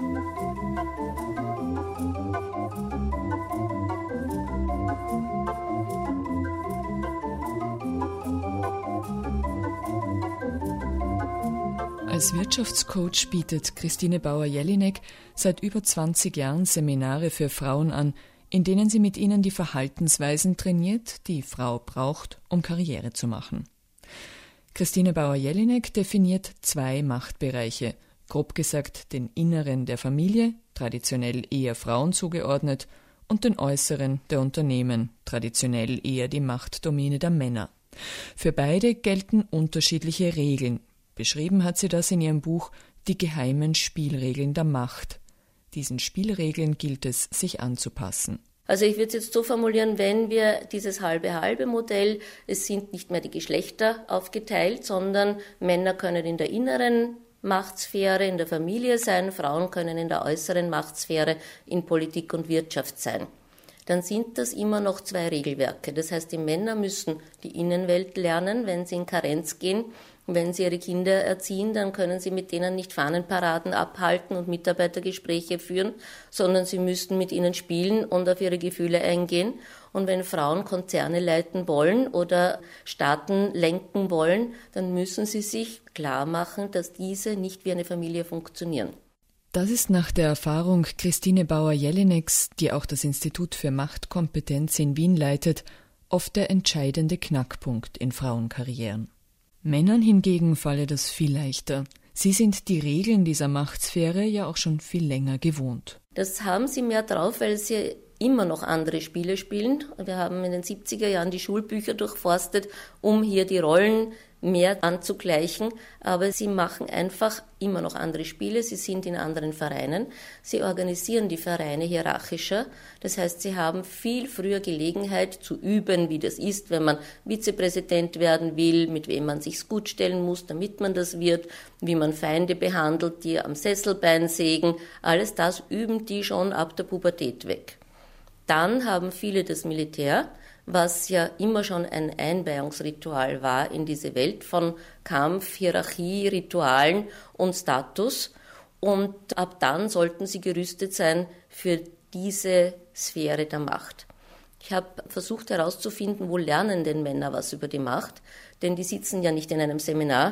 Als Wirtschaftscoach bietet Christine Bauer-Jelinek seit über 20 Jahren Seminare für Frauen an, in denen sie mit ihnen die Verhaltensweisen trainiert, die Frau braucht, um Karriere zu machen. Christine Bauer-Jelinek definiert 2 Machtbereiche, grob gesagt den inneren der Familie, traditionell eher Frauen zugeordnet, und den äußeren der Unternehmen, traditionell eher die Machtdomäne der Männer. Für beide gelten unterschiedliche Regeln. Beschrieben hat sie das in ihrem Buch »Die geheimen Spielregeln der Macht«. Diesen Spielregeln gilt es, sich anzupassen. Also ich würde es jetzt so formulieren, wenn wir dieses Halbe-Halbe-Modell, es sind nicht mehr die Geschlechter aufgeteilt, sondern Männer können in der inneren Machtsphäre in der Familie sein, Frauen können in der äußeren Machtsphäre in Politik und Wirtschaft sein. dann sind das immer noch 2 Regelwerke. Das heißt, die Männer müssen die Innenwelt lernen, wenn sie in Karenz gehen. Wenn sie ihre Kinder erziehen, dann können sie mit denen nicht Fahnenparaden abhalten und Mitarbeitergespräche führen, sondern sie müssten mit ihnen spielen und auf ihre Gefühle eingehen. Und wenn Frauen Konzerne leiten wollen oder Staaten lenken wollen, dann müssen sie sich klar machen, dass diese nicht wie eine Familie funktionieren. Das ist nach der Erfahrung Christine Bauer-Jelineks, die auch das Institut für Machtkompetenz in Wien leitet, oft der entscheidende Knackpunkt in Frauenkarrieren. Männern hingegen falle das viel leichter. Sie sind die Regeln dieser Machtsphäre ja auch schon viel länger gewohnt. Das haben sie mehr drauf, weil sie immer noch andere Spiele spielen. Wir haben in den 70er Jahren die Schulbücher durchforstet, um hier die Rollen mehr anzugleichen, aber sie machen einfach immer noch andere Spiele, sie sind in anderen Vereinen, sie organisieren die Vereine hierarchischer, das heißt, sie haben viel früher Gelegenheit zu üben, wie das ist, wenn man Vizepräsident werden will, mit wem man sich gut stellen muss, damit man das wird, wie man Feinde behandelt, die am Sesselbein sägen, alles das üben die schon ab der Pubertät weg. Dann haben viele das Militär, was ja immer schon ein Einweihungsritual war in diese Welt von Kampf, Hierarchie, Ritualen und Status. Und ab dann sollten sie gerüstet sein für diese Sphäre der Macht. Ich habe versucht herauszufinden, wo lernen denn Männer was über die Macht, denn die sitzen ja nicht in einem Seminar.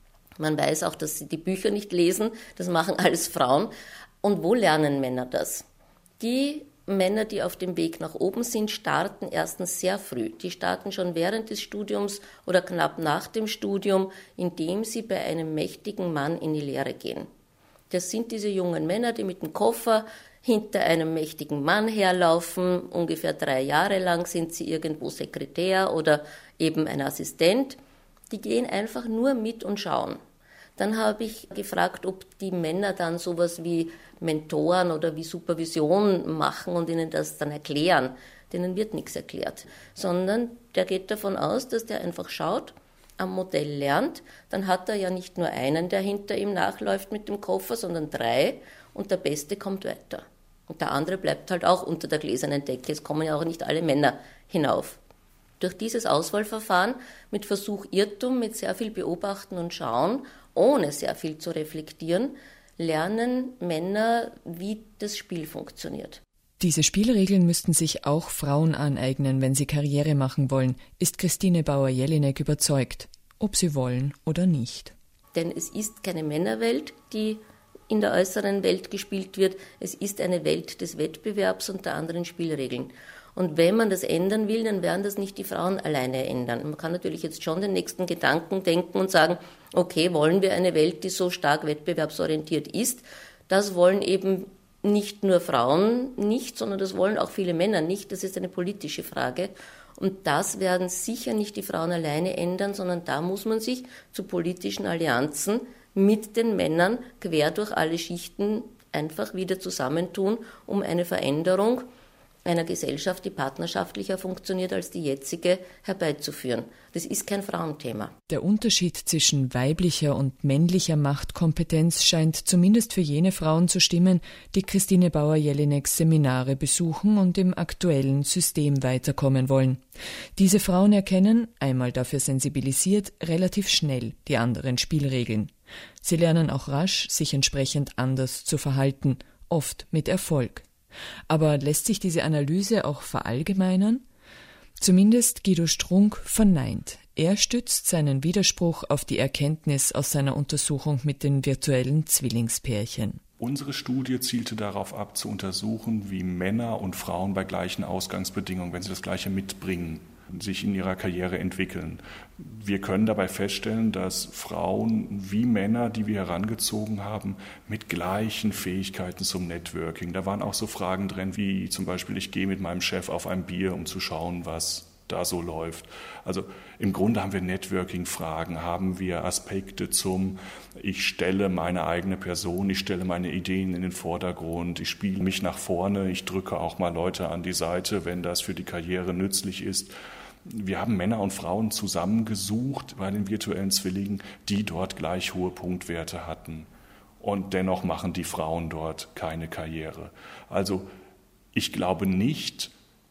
Man weiß auch, dass sie die Bücher nicht lesen, das machen alles Frauen. Und wo lernen Männer das? Die Männer, die auf dem Weg nach oben sind, starten erstens sehr früh. Die starten schon während des Studiums oder knapp nach dem Studium, indem sie bei einem mächtigen Mann in die Lehre gehen. Das sind diese jungen Männer, die mit dem Koffer hinter einem mächtigen Mann herlaufen. Ungefähr 3 Jahre lang sind sie irgendwo Sekretär oder eben ein Assistent. Die gehen einfach nur mit und schauen. Dann habe ich gefragt, ob die Männer dann sowas wie Mentoren oder wie Supervision machen und ihnen das dann erklären. Denen wird nichts erklärt, sondern der geht davon aus, dass der einfach schaut, am Modell lernt. Dann hat er ja nicht nur einen, der hinter ihm nachläuft mit dem Koffer, sondern 3 und der Beste kommt weiter. Und der andere bleibt halt auch unter der gläsernen Decke. Es kommen ja auch nicht alle Männer hinauf. Durch dieses Auswahlverfahren mit Versuch, Irrtum, mit sehr viel Beobachten und Schauen, ohne sehr viel zu reflektieren, lernen Männer, wie das Spiel funktioniert. Diese Spielregeln müssten sich auch Frauen aneignen, wenn sie Karriere machen wollen, ist Christine Bauer-Jelinek überzeugt, ob sie wollen oder nicht. Denn es ist keine Männerwelt, die in der äußeren Welt gespielt wird. Es ist eine Welt des Wettbewerbs und der anderen Spielregeln. Und wenn man das ändern will, dann werden das nicht die Frauen alleine ändern. Man kann natürlich jetzt schon den nächsten Gedanken denken und sagen, okay, wollen wir eine Welt, die so stark wettbewerbsorientiert ist? Das wollen eben nicht nur Frauen nicht, sondern das wollen auch viele Männer nicht. Das ist eine politische Frage. Und das werden sicher nicht die Frauen alleine ändern, sondern da muss man sich zu politischen Allianzen mit den Männern quer durch alle Schichten einfach wieder zusammentun, um eine Veränderung einer Gesellschaft, die partnerschaftlicher funktioniert als die jetzige, herbeizuführen. Das ist kein Frauenthema. Der Unterschied zwischen weiblicher und männlicher Machtkompetenz scheint zumindest für jene Frauen zu stimmen, die Christine Bauer-Jelineks Seminare besuchen und im aktuellen System weiterkommen wollen. Diese Frauen erkennen, einmal dafür sensibilisiert, relativ schnell die anderen Spielregeln. Sie lernen auch rasch, sich entsprechend anders zu verhalten, oft mit Erfolg. Aber lässt sich diese Analyse auch verallgemeinern? Zumindest Guido Strunk verneint. Er stützt seinen Widerspruch auf die Erkenntnis aus seiner Untersuchung mit den virtuellen Zwillingspärchen. Unsere Studie zielte darauf ab, zu untersuchen, wie Männer und Frauen bei gleichen Ausgangsbedingungen, wenn sie das Gleiche mitbringen, sich in ihrer Karriere entwickeln. Wir können dabei feststellen, dass Frauen wie Männer, die wir herangezogen haben, mit gleichen Fähigkeiten zum Networking. Da waren auch so Fragen drin, wie zum Beispiel, ich gehe mit meinem Chef auf ein Bier, um zu schauen, was da so läuft. Also im Grunde haben wir Networking-Fragen, haben wir Aspekte zum, ich stelle meine eigene Person, ich stelle meine Ideen in den Vordergrund, ich spiele mich nach vorne, ich drücke auch mal Leute an die Seite, wenn das für die Karriere nützlich ist. Wir haben Männer und Frauen zusammengesucht bei den virtuellen Zwillingen, die dort gleich hohe Punktwerte hatten. Und dennoch machen die Frauen dort keine Karriere. Also ich glaube nicht,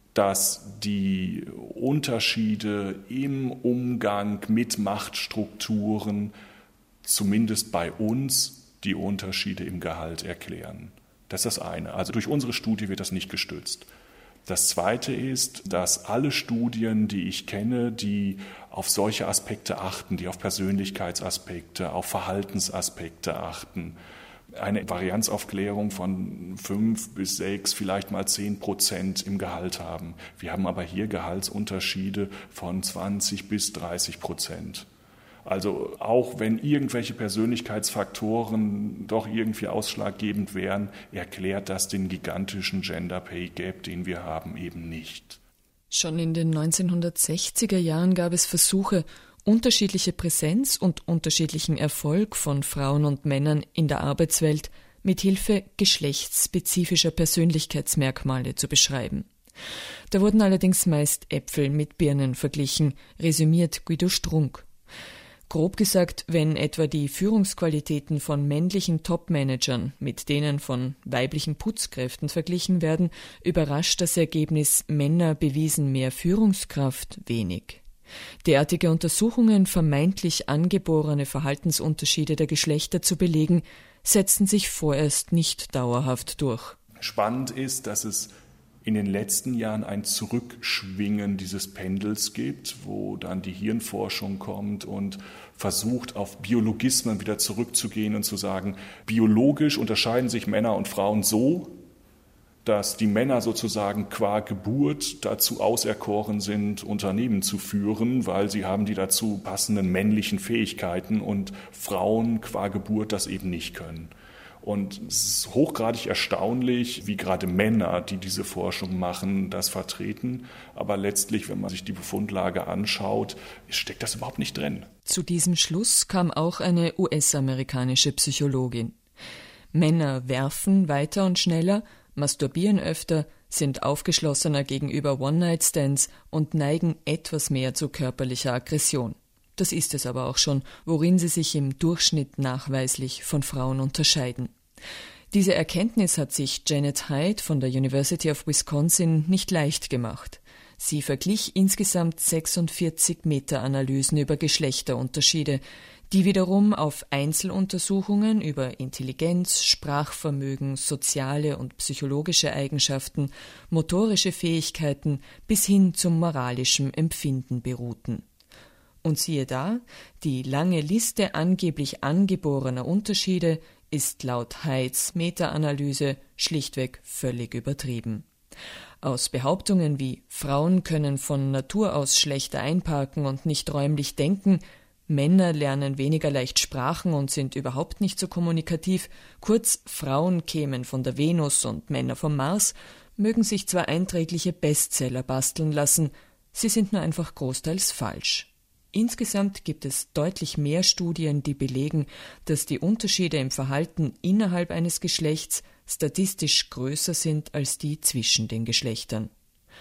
dass die Unterschiede im Umgang mit Machtstrukturen zumindest bei uns die Unterschiede im Gehalt erklären. Das ist das eine. Also durch unsere Studie wird das nicht gestützt. Das Zweite ist, dass alle Studien, die ich kenne, die auf solche Aspekte achten, die auf Persönlichkeitsaspekte, auf Verhaltensaspekte achten, eine Varianzaufklärung von 5 bis 6, vielleicht mal 10% im Gehalt haben. Wir haben aber hier Gehaltsunterschiede von 20 bis 30%. Also auch wenn irgendwelche Persönlichkeitsfaktoren doch irgendwie ausschlaggebend wären, erklärt das den gigantischen Gender Pay Gap, den wir haben, eben nicht. Schon in den 1960er Jahren gab es Versuche, unterschiedliche Präsenz und unterschiedlichen Erfolg von Frauen und Männern in der Arbeitswelt mit Hilfe geschlechtsspezifischer Persönlichkeitsmerkmale zu beschreiben. Da wurden allerdings meist Äpfel mit Birnen verglichen, resümiert Guido Strunk. Grob gesagt, wenn etwa die Führungsqualitäten von männlichen Top-Managern mit denen von weiblichen Putzkräften verglichen werden, überrascht das Ergebnis: Männer bewiesen mehr Führungskraft wenig. Derartige Untersuchungen, vermeintlich angeborene Verhaltensunterschiede der Geschlechter zu belegen, setzten sich vorerst nicht dauerhaft durch. Spannend ist, dass es in den letzten Jahren ein Zurückschwingen dieses Pendels gibt, wo dann die Hirnforschung kommt und versucht, auf Biologismen wieder zurückzugehen und zu sagen, biologisch unterscheiden sich Männer und Frauen so, dass die Männer sozusagen qua Geburt dazu auserkoren sind, Unternehmen zu führen, weil sie haben die dazu passenden männlichen Fähigkeiten und Frauen qua Geburt das eben nicht können. Und es ist hochgradig erstaunlich, wie gerade Männer, die diese Forschung machen, das vertreten. Aber letztlich, wenn man sich die Befundlage anschaut, steckt das überhaupt nicht drin. Zu diesem Schluss kam auch eine US-amerikanische Psychologin. Männer werfen weiter und schneller, masturbieren öfter, sind aufgeschlossener gegenüber One-Night-Stands und neigen etwas mehr zu körperlicher Aggression. Das ist es aber auch schon, worin sie sich im Durchschnitt nachweislich von Frauen unterscheiden. Diese Erkenntnis hat sich Janet Hyde von der University of Wisconsin nicht leicht gemacht. Sie verglich insgesamt 46 Meta-Analysen über Geschlechterunterschiede, die wiederum auf Einzeluntersuchungen über Intelligenz, Sprachvermögen, soziale und psychologische Eigenschaften, motorische Fähigkeiten bis hin zum moralischen Empfinden beruhten. Und siehe da, die lange Liste angeblich angeborener Unterschiede ist laut Hydes Meta-Analyse schlichtweg völlig übertrieben. Aus Behauptungen wie Frauen können von Natur aus schlechter einparken und nicht räumlich denken, Männer lernen weniger leicht Sprachen und sind überhaupt nicht so kommunikativ, kurz Frauen kämen von der Venus und Männer vom Mars, mögen sich zwar einträgliche Bestseller basteln lassen, sie sind nur einfach großteils falsch. Insgesamt gibt es deutlich mehr Studien, die belegen, dass die Unterschiede im Verhalten innerhalb eines Geschlechts statistisch größer sind als die zwischen den Geschlechtern.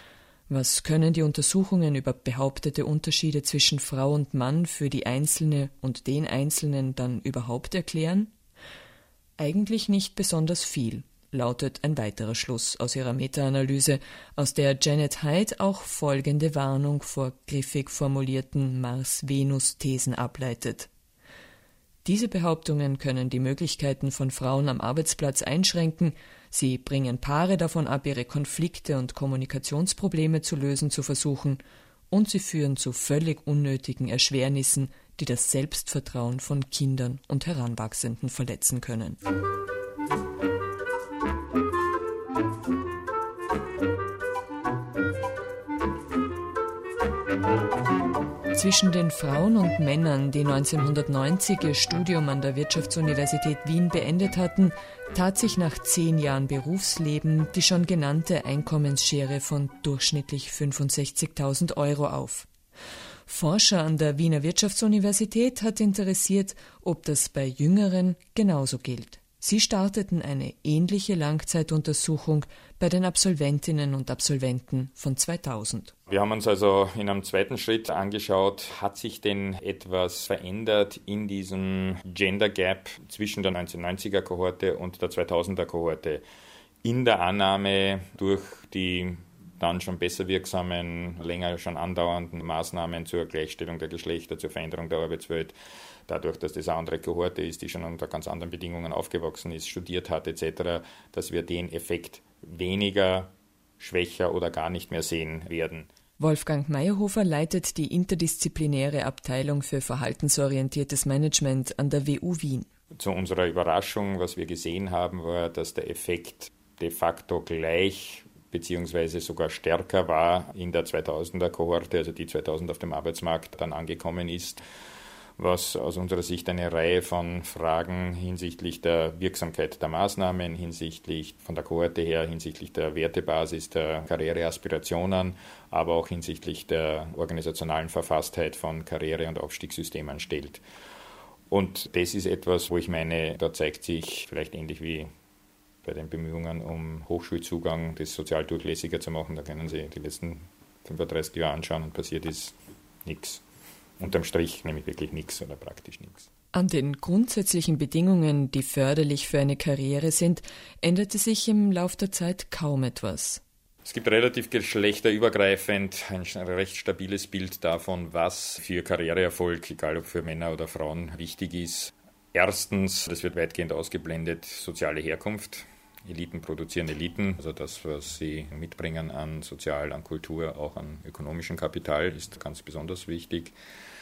Was können die Untersuchungen über behauptete Unterschiede zwischen Frau und Mann für die Einzelne und den Einzelnen dann überhaupt erklären? Eigentlich nicht besonders viel, lautet ein weiterer Schluss aus ihrer Meta-Analyse, aus der Janet Hyde auch folgende Warnung vor griffig formulierten Mars-Venus-Thesen ableitet. Diese Behauptungen können die Möglichkeiten von Frauen am Arbeitsplatz einschränken, sie bringen Paare davon ab, ihre Konflikte und Kommunikationsprobleme zu lösen zu versuchen, und sie führen zu völlig unnötigen Erschwernissen, die das Selbstvertrauen von Kindern und Heranwachsenden verletzen können. Zwischen den Frauen und Männern, die 1990 ihr Studium an der Wirtschaftsuniversität Wien beendet hatten, tat sich nach 10 Jahren Berufsleben die schon genannte Einkommensschere von durchschnittlich 65.000 € auf. Forscher an der Wiener Wirtschaftsuniversität hat interessiert, ob das bei Jüngeren genauso gilt. Sie starteten eine ähnliche Langzeituntersuchung bei den Absolventinnen und Absolventen von 2000. Wir haben uns also in einem zweiten Schritt angeschaut, hat sich denn etwas verändert in diesem Gender Gap zwischen der 1990er-Kohorte und der 2000er-Kohorte in der Annahme durch die dann schon besser wirksamen, länger schon andauernden Maßnahmen zur Gleichstellung der Geschlechter, zur Veränderung der Arbeitswelt, dadurch, dass das eine andere Kohorte ist, die schon unter ganz anderen Bedingungen aufgewachsen ist, studiert hat etc., dass wir den Effekt weniger, schwächer oder gar nicht mehr sehen werden. Wolfgang Meyerhofer leitet die interdisziplinäre Abteilung für verhaltensorientiertes Management an der WU Wien. Zu unserer Überraschung, was wir gesehen haben, war, dass der Effekt de facto gleich beziehungsweise sogar stärker war in der 2000er-Kohorte, also die 2000 auf dem Arbeitsmarkt dann angekommen ist, was aus unserer Sicht eine Reihe von Fragen hinsichtlich der Wirksamkeit der Maßnahmen, hinsichtlich von der Kohorte her, hinsichtlich der Wertebasis, der Karriereaspirationen, aber auch hinsichtlich der organisationalen Verfasstheit von Karriere- und Aufstiegssystemen stellt. Und das ist etwas, wo ich meine, da zeigt sich vielleicht ähnlich wie bei den Bemühungen um Hochschulzugang, das sozial durchlässiger zu machen. Da können Sie die letzten 35 Jahre anschauen und passiert ist nichts. Unterm Strich nämlich wirklich nichts oder praktisch nichts. An den grundsätzlichen Bedingungen, die förderlich für eine Karriere sind, änderte sich im Lauf der Zeit kaum etwas. Es gibt relativ geschlechterübergreifend ein recht stabiles Bild davon, was für Karriereerfolg, egal ob für Männer oder Frauen, wichtig ist. Erstens, das wird weitgehend ausgeblendet, soziale Herkunft. Eliten produzieren Eliten, also das, was sie mitbringen an Sozial, an Kultur, auch an ökonomischem Kapital, ist ganz besonders wichtig.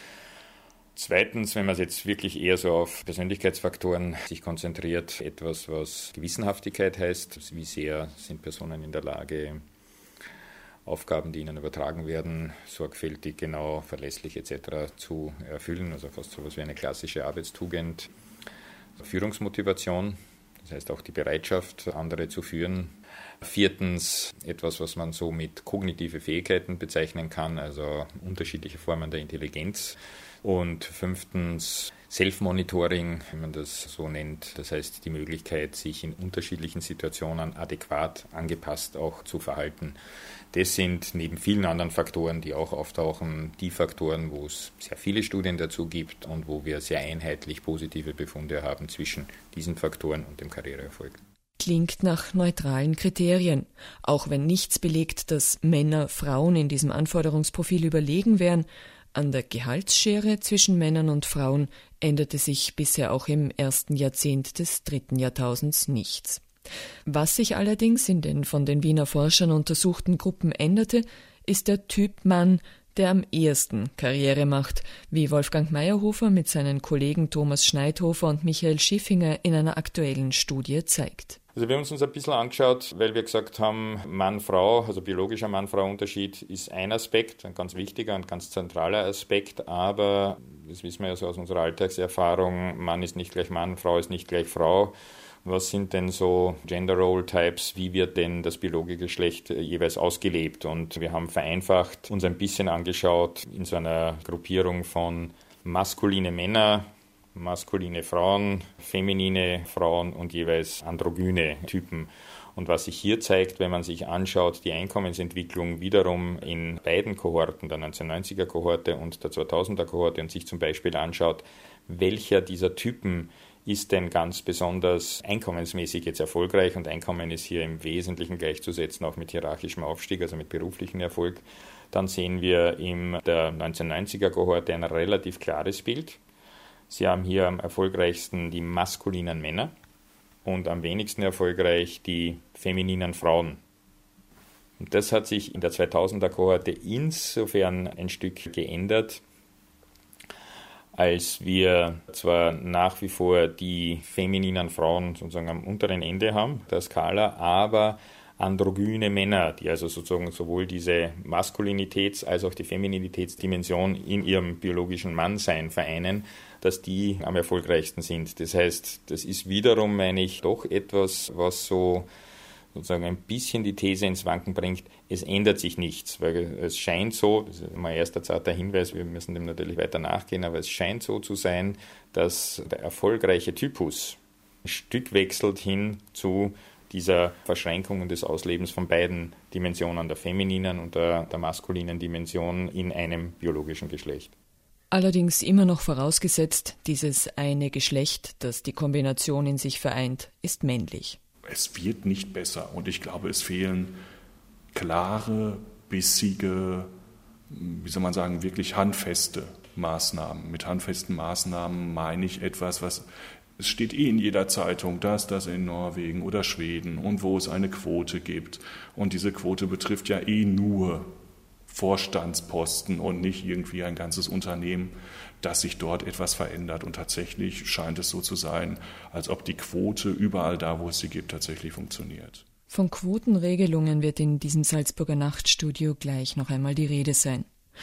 Zweitens, wenn man es jetzt wirklich eher so auf Persönlichkeitsfaktoren sich konzentriert, etwas, was Gewissenhaftigkeit heißt, wie sehr sind Personen in der Lage, Aufgaben, die ihnen übertragen werden, sorgfältig, genau, verlässlich etc. zu erfüllen, also fast so etwas wie eine klassische Arbeitstugend. Führungsmotivation, das heißt auch die Bereitschaft, andere zu führen. Viertens, etwas, was man so mit kognitive Fähigkeiten bezeichnen kann, also unterschiedliche Formen der Intelligenz. Und fünftens, Self-Monitoring, wenn man das so nennt, das heißt die Möglichkeit, sich in unterschiedlichen Situationen adäquat, angepasst auch zu verhalten. Das sind neben vielen anderen Faktoren, die auch auftauchen, die Faktoren, wo es sehr viele Studien dazu gibt und wo wir sehr einheitlich positive Befunde haben zwischen diesen Faktoren und dem Karriereerfolg. Klingt nach neutralen Kriterien, auch wenn nichts belegt, dass Männer Frauen in diesem Anforderungsprofil überlegen wären. An der Gehaltsschere zwischen Männern und Frauen änderte sich bisher auch im ersten Jahrzehnt des 3. Jahrtausends nichts. Was sich allerdings in den von den Wiener Forschern untersuchten Gruppen änderte, ist der Typ Mann, der am ehesten Karriere macht, wie Wolfgang Meyerhofer mit seinen Kollegen Thomas Schneidhofer und Michael Schiffinger in einer aktuellen Studie zeigt. Also wir haben uns ein bisschen angeschaut, weil wir gesagt haben, Mann-Frau, also biologischer Mann-Frau-Unterschied ist ein Aspekt, ein ganz wichtiger und ganz zentraler Aspekt, aber das wissen wir ja so aus unserer Alltagserfahrung, Mann ist nicht gleich Mann, Frau ist nicht gleich Frau. Was sind denn so Gender Role Types, wie wird denn das biologische Geschlecht jeweils ausgelebt? Und wir haben vereinfacht uns ein bisschen angeschaut in so einer Gruppierung von maskuline Männer, maskuline Frauen, feminine Frauen und jeweils androgyne Typen. Und was sich hier zeigt, wenn man sich anschaut, die Einkommensentwicklung wiederum in beiden Kohorten, der 1990er-Kohorte und der 2000er-Kohorte, und sich zum Beispiel anschaut, welcher dieser Typen ist denn ganz besonders einkommensmäßig jetzt erfolgreich, und Einkommen ist hier im Wesentlichen gleichzusetzen auch mit hierarchischem Aufstieg, also mit beruflichem Erfolg, dann sehen wir in der 1990er-Kohorte ein relativ klares Bild. Sie haben hier am erfolgreichsten die maskulinen Männer und am wenigsten erfolgreich die femininen Frauen. Und das hat sich in der 2000er-Kohorte insofern ein Stück geändert, als wir zwar nach wie vor die femininen Frauen sozusagen am unteren Ende haben der Skala, aber androgyne Männer, die also sozusagen sowohl diese Maskulinitäts- als auch die Femininitätsdimension in ihrem biologischen Mannsein vereinen, dass die am erfolgreichsten sind. Das heißt, das ist wiederum, meine ich, doch etwas, was so sozusagen ein bisschen die These ins Wanken bringt, es ändert sich nichts, weil es scheint so, das ist mein erster zarter Hinweis, wir müssen dem natürlich weiter nachgehen, aber es scheint so zu sein, dass der erfolgreiche Typus ein Stück wechselt hin zu dieser Verschränkung des Auslebens von beiden Dimensionen, der femininen und der maskulinen Dimension in einem biologischen Geschlecht. Allerdings immer noch vorausgesetzt, dieses eine Geschlecht, das die Kombination in sich vereint, ist männlich. Es wird nicht besser und ich glaube, es fehlen klare, bissige, wie soll man sagen, wirklich handfeste Maßnahmen. Mit handfesten Maßnahmen meine ich etwas, es steht in jeder Zeitung, dass das in Norwegen oder Schweden und wo es eine Quote gibt. Und diese Quote betrifft ja nur Vorstandsposten und nicht irgendwie ein ganzes Unternehmen, dass sich dort etwas verändert. Und tatsächlich scheint es so zu sein, als ob die Quote überall da, wo es sie gibt, tatsächlich funktioniert. Von Quotenregelungen wird in diesem Salzburger Nachtstudio gleich noch einmal die Rede sein.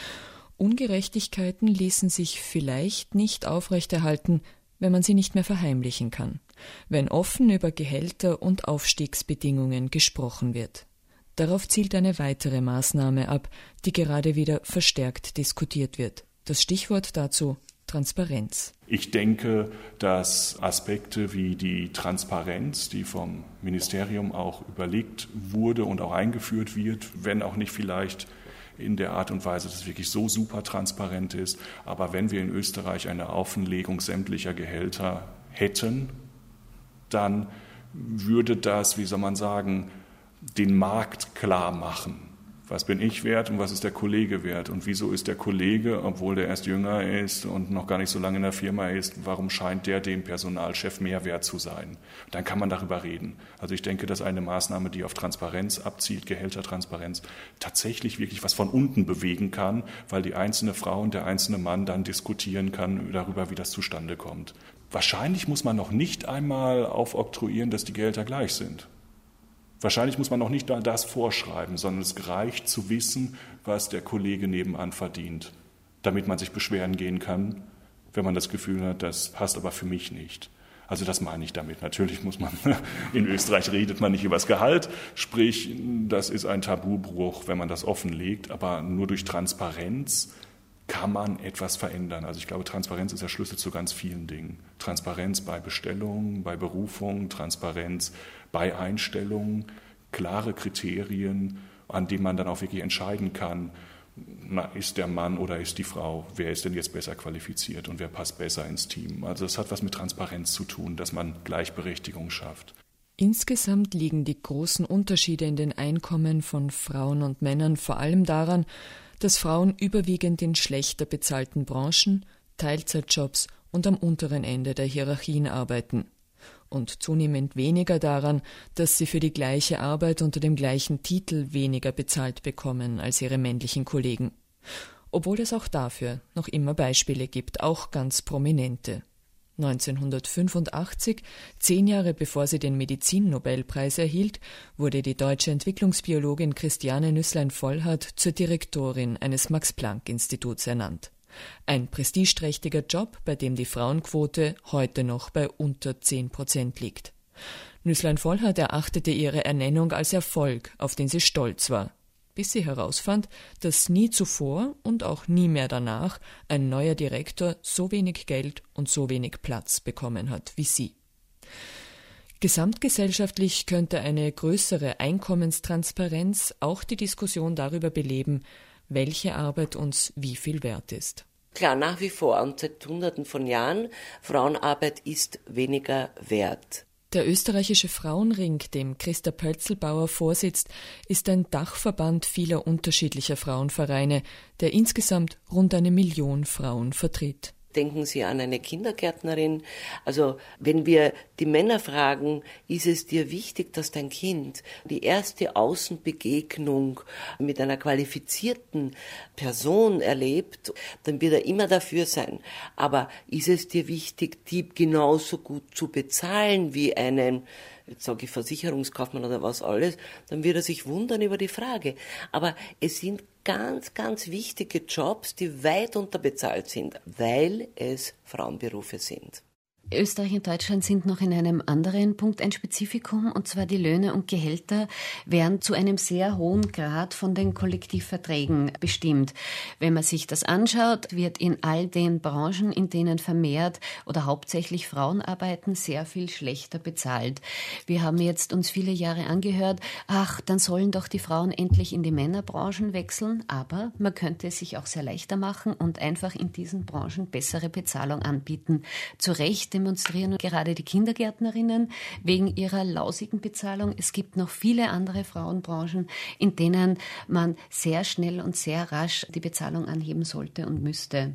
Ungerechtigkeiten ließen sich vielleicht nicht aufrechterhalten, wenn man sie nicht mehr verheimlichen kann, wenn offen über Gehälter und Aufstiegsbedingungen gesprochen wird. Darauf zielt eine weitere Maßnahme ab, die gerade wieder verstärkt diskutiert wird. Das Stichwort dazu: Transparenz. Ich denke, dass Aspekte wie die Transparenz, die vom Ministerium auch überlegt wurde und auch eingeführt wird, wenn auch nicht vielleicht in der Art und Weise, dass es wirklich so super transparent ist, aber wenn wir in Österreich eine Offenlegung sämtlicher Gehälter hätten, dann würde das, wie soll man sagen, den Markt klar machen. Was bin ich wert und was ist der Kollege wert? Und wieso ist der Kollege, obwohl der erst jünger ist und noch gar nicht so lange in der Firma ist, warum scheint der dem Personalchef mehr wert zu sein? Dann kann man darüber reden. Also ich denke, dass eine Maßnahme, die auf Transparenz abzielt, Gehältertransparenz, tatsächlich wirklich was von unten bewegen kann, weil die einzelne Frau und der einzelne Mann dann diskutieren kann darüber, wie das zustande kommt. Wahrscheinlich muss man noch nicht einmal aufoktroyieren, dass die Gehälter gleich sind. Wahrscheinlich muss man noch nicht das vorschreiben, sondern es reicht zu wissen, was der Kollege nebenan verdient, damit man sich beschweren gehen kann, wenn man das Gefühl hat, das passt aber für mich nicht. Also das meine ich damit. Natürlich muss man, in Österreich redet man nicht über das Gehalt, sprich, das ist ein Tabubruch, wenn man das offenlegt, aber nur durch Transparenz kann man etwas verändern. Also ich glaube, Transparenz ist der Schlüssel zu ganz vielen Dingen. Transparenz bei Bestellungen, bei Berufung, Transparenz bei Einstellungen, klare Kriterien, an denen man dann auch wirklich entscheiden kann, ist der Mann oder ist die Frau, wer ist denn jetzt besser qualifiziert und wer passt besser ins Team. Also es hat was mit Transparenz zu tun, dass man Gleichberechtigung schafft. Insgesamt liegen die großen Unterschiede in den Einkommen von Frauen und Männern vor allem daran, dass Frauen überwiegend in schlechter bezahlten Branchen, Teilzeitjobs und am unteren Ende der Hierarchien arbeiten. Und zunehmend weniger daran, dass sie für die gleiche Arbeit unter dem gleichen Titel weniger bezahlt bekommen als ihre männlichen Kollegen. Obwohl es auch dafür noch immer Beispiele gibt, auch ganz prominente. 1985, 10 Jahre bevor sie den Medizin-Nobelpreis erhielt, wurde die deutsche Entwicklungsbiologin Christiane Nüsslein-Vollhardt zur Direktorin eines Max-Planck-Instituts ernannt. Ein prestigeträchtiger Job, bei dem die Frauenquote heute noch bei unter 10% liegt. Nüsslein-Vollhardt erachtete ihre Ernennung als Erfolg, auf den sie stolz war, bis sie herausfand, dass nie zuvor und auch nie mehr danach ein neuer Direktor so wenig Geld und so wenig Platz bekommen hat wie sie. Gesamtgesellschaftlich könnte eine größere Einkommenstransparenz auch die Diskussion darüber beleben, welche Arbeit uns wie viel wert ist. Klar, nach wie vor und seit Hunderten von Jahren, Frauenarbeit ist weniger wert. Der österreichische Frauenring, dem Christa Pölzelbauer vorsitzt, ist ein Dachverband vieler unterschiedlicher Frauenvereine, der insgesamt rund 1 Million Frauen vertritt. Denken Sie an eine Kindergärtnerin. Also wenn wir die Männer fragen, ist es dir wichtig, dass dein Kind die erste Außenbegegnung mit einer qualifizierten Person erlebt, dann wird er immer dafür sein. Aber ist es dir wichtig, die genauso gut zu bezahlen wie einen, jetzt sage ich Versicherungskaufmann oder was alles, dann wird er sich wundern über die Frage. Aber es sind ganz, ganz wichtige Jobs, die weit unterbezahlt sind, weil es Frauenberufe sind. Österreich und Deutschland sind noch in einem anderen Punkt ein Spezifikum, und zwar die Löhne und Gehälter werden zu einem sehr hohen Grad von den Kollektivverträgen bestimmt. Wenn man sich das anschaut, wird in all den Branchen, in denen vermehrt oder hauptsächlich Frauen arbeiten, sehr viel schlechter bezahlt. Wir haben jetzt uns viele Jahre angehört, dann sollen doch die Frauen endlich in die Männerbranchen wechseln, aber man könnte es sich auch sehr leichter machen und einfach in diesen Branchen bessere Bezahlung anbieten. Zu Recht demonstrieren gerade die Kindergärtnerinnen wegen ihrer lausigen Bezahlung. Es gibt noch viele andere Frauenbranchen, in denen man sehr schnell und sehr rasch die Bezahlung anheben sollte und müsste.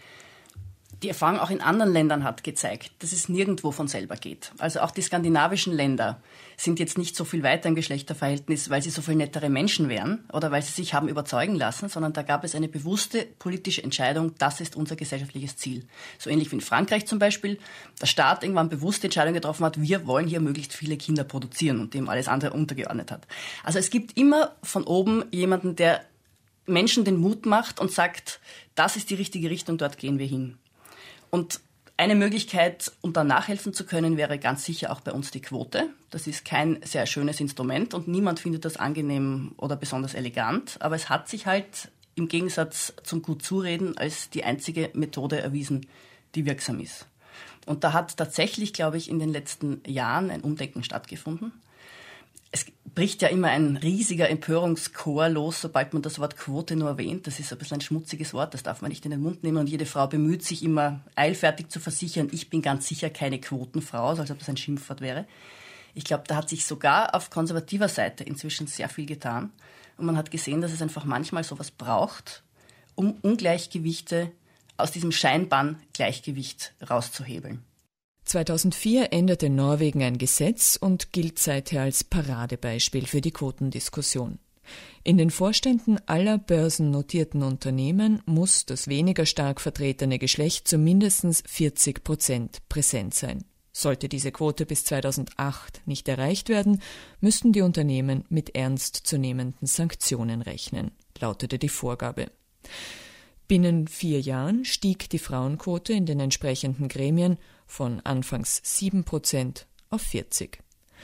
Die Erfahrung auch in anderen Ländern hat gezeigt, dass es nirgendwo von selber geht. Also auch die skandinavischen Länder sind jetzt nicht so viel weiter im Geschlechterverhältnis, weil sie so viel nettere Menschen wären oder weil sie sich haben überzeugen lassen, sondern da gab es eine bewusste politische Entscheidung, das ist unser gesellschaftliches Ziel. So ähnlich wie in Frankreich zum Beispiel, der Staat irgendwann bewusste Entscheidung getroffen hat, wir wollen hier möglichst viele Kinder produzieren und dem alles andere untergeordnet hat. Also es gibt immer von oben jemanden, der Menschen den Mut macht und sagt, das ist die richtige Richtung, dort gehen wir hin. Und eine Möglichkeit, um da nachhelfen zu können, wäre ganz sicher auch bei uns die Quote. Das ist kein sehr schönes Instrument und niemand findet das angenehm oder besonders elegant. Aber es hat sich halt im Gegensatz zum Gutzureden als die einzige Methode erwiesen, die wirksam ist. Und da hat tatsächlich, glaube ich, in den letzten Jahren ein Umdenken stattgefunden. Es bricht ja immer ein riesiger Empörungschor los, sobald man das Wort Quote nur erwähnt. Das ist ein bisschen ein schmutziges Wort, das darf man nicht in den Mund nehmen. Und jede Frau bemüht sich immer eilfertig zu versichern, ich bin ganz sicher keine Quotenfrau, als ob das ein Schimpfwort wäre. Ich glaube, da hat sich sogar auf konservativer Seite inzwischen sehr viel getan. Und man hat gesehen, dass es einfach manchmal sowas braucht, um Ungleichgewichte aus diesem scheinbaren Gleichgewicht rauszuhebeln. 2004 änderte Norwegen ein Gesetz und gilt seither als Paradebeispiel für die Quotendiskussion. In den Vorständen aller börsennotierten Unternehmen muss das weniger stark vertretene Geschlecht zu mindestens 40% präsent sein. Sollte diese Quote bis 2008 nicht erreicht werden, müssten die Unternehmen mit ernstzunehmenden Sanktionen rechnen, lautete die Vorgabe. Binnen 4 Jahren stieg die Frauenquote in den entsprechenden Gremien von anfangs 7% auf 40%.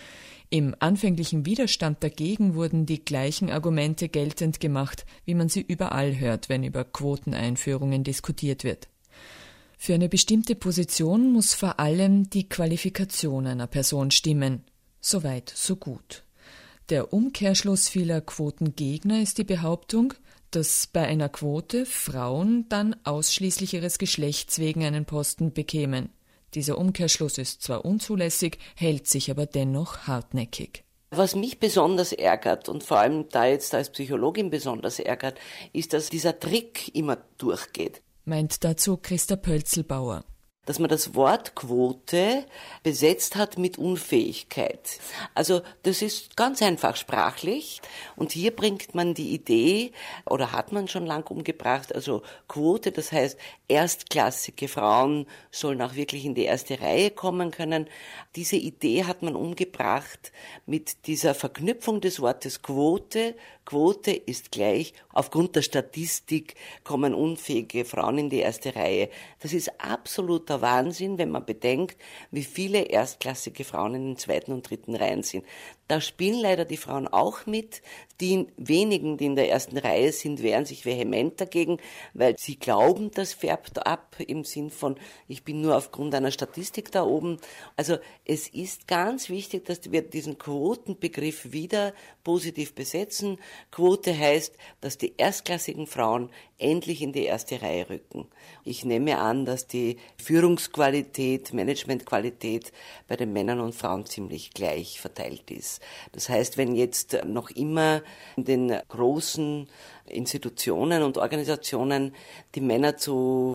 Im anfänglichen Widerstand dagegen wurden die gleichen Argumente geltend gemacht, wie man sie überall hört, wenn über Quoteneinführungen diskutiert wird. Für eine bestimmte Position muss vor allem die Qualifikation einer Person stimmen. Soweit, so gut. Der Umkehrschluss vieler Quotengegner ist die Behauptung, dass bei einer Quote Frauen dann ausschließlich ihres Geschlechts wegen einen Posten bekämen. Dieser Umkehrschluss ist zwar unzulässig, hält sich aber dennoch hartnäckig. Was mich besonders ärgert und vor allem da jetzt als Psychologin besonders ärgert, ist, dass dieser Trick immer durchgeht. Meint dazu Christa Pölzelbauer. Dass man das Wort Quote besetzt hat mit Unfähigkeit. Also das ist ganz einfach sprachlich und hier bringt man die Idee, oder hat man schon lang umgebracht, also Quote, das heißt erstklassige Frauen sollen auch wirklich in die erste Reihe kommen können. Diese Idee hat man umgebracht mit dieser Verknüpfung des Wortes Quote. Quote ist gleich, aufgrund der Statistik kommen unfähige Frauen in die erste Reihe. Das ist absoluter Wahnsinn, wenn man bedenkt, wie viele erstklassige Frauen in den zweiten und dritten Reihen sind. Da spielen leider die Frauen auch mit. Die wenigen, die in der ersten Reihe sind, wehren sich vehement dagegen, weil sie glauben, das färbt ab im Sinn von, ich bin nur aufgrund einer Statistik da oben. Also es ist ganz wichtig, dass wir diesen Quotenbegriff wieder positiv besetzen. Quote heißt, dass die erstklassigen Frauen endlich in die erste Reihe rücken. Ich nehme an, dass die Führungsqualität, Managementqualität bei den Männern und Frauen ziemlich gleich verteilt ist. Das heißt, wenn jetzt noch immer in den großen Institutionen und Organisationen die Männer zu,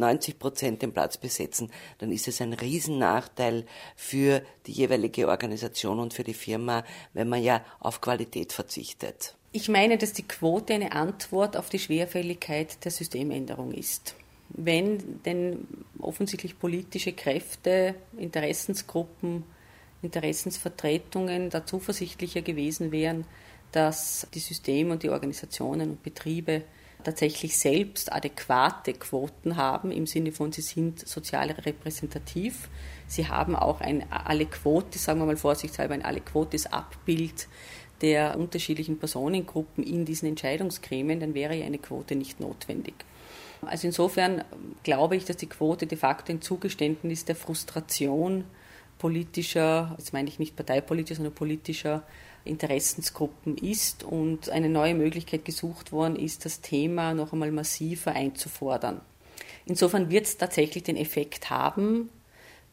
90% den Platz besetzen, dann ist es ein Riesennachteil für die jeweilige Organisation und für die Firma, wenn man ja auf Qualität verzichtet. Ich meine, dass die Quote eine Antwort auf die Schwerfälligkeit der Systemänderung ist. Wenn denn offensichtlich politische Kräfte, Interessensgruppen, Interessensvertretungen da zuversichtlicher gewesen wären, dass die Systeme und die Organisationen und Betriebe tatsächlich selbst adäquate Quoten haben, im Sinne von, sie sind sozial repräsentativ. Sie haben auch ein Alle-Quote, sagen wir mal vorsichtshalber, ein Alle-Quotes-Abbild der unterschiedlichen Personengruppen in diesen Entscheidungsgremien, dann wäre ja eine Quote nicht notwendig. Also insofern glaube ich, dass die Quote de facto ein Zugeständnis der Frustration politischer, jetzt meine ich nicht parteipolitischer, sondern politischer Interessensgruppen ist und eine neue Möglichkeit gesucht worden ist, das Thema noch einmal massiver einzufordern. Insofern wird es tatsächlich den Effekt haben,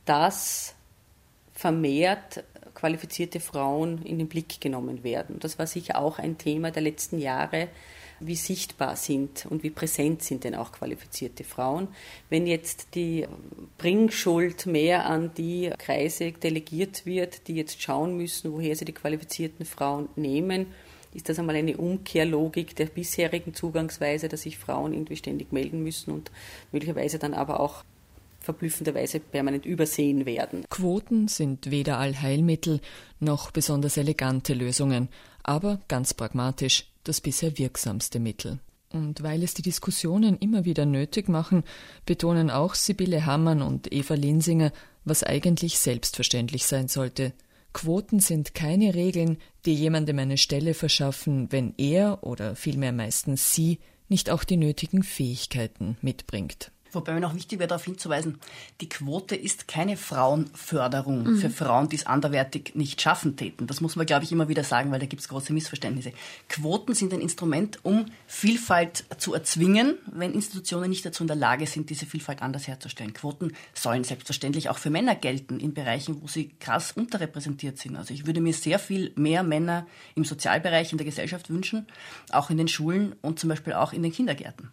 dass vermehrt qualifizierte Frauen in den Blick genommen werden. Das war sicher auch ein Thema der letzten Jahre, wie sichtbar sind und wie präsent sind denn auch qualifizierte Frauen. Wenn jetzt die Bringschuld mehr an die Kreise delegiert wird, die jetzt schauen müssen, woher sie die qualifizierten Frauen nehmen, ist das einmal eine Umkehrlogik der bisherigen Zugangsweise, dass sich Frauen irgendwie ständig melden müssen und möglicherweise dann aber auch verblüffenderweise permanent übersehen werden. Quoten sind weder Allheilmittel noch besonders elegante Lösungen, aber ganz pragmatisch das bisher wirksamste Mittel. Und weil es die Diskussionen immer wieder nötig machen, betonen auch Sibylle Hammann und Eva Linsinger, was eigentlich selbstverständlich sein sollte. Quoten sind keine Regeln, die jemandem eine Stelle verschaffen, wenn er oder vielmehr meistens sie nicht auch die nötigen Fähigkeiten mitbringt. Wobei mir noch wichtig wäre, darauf hinzuweisen, die Quote ist keine Frauenförderung für Frauen, die es anderweitig nicht schaffen täten. Das muss man, glaube ich, immer wieder sagen, weil da gibt es große Missverständnisse. Quoten sind ein Instrument, um Vielfalt zu erzwingen, wenn Institutionen nicht dazu in der Lage sind, diese Vielfalt anders herzustellen. Quoten sollen selbstverständlich auch für Männer gelten, in Bereichen, wo sie krass unterrepräsentiert sind. Also ich würde mir sehr viel mehr Männer im Sozialbereich, in der Gesellschaft wünschen, auch in den Schulen und zum Beispiel auch in den Kindergärten.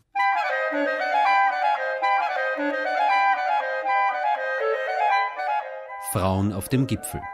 Frauen auf dem Gipfel.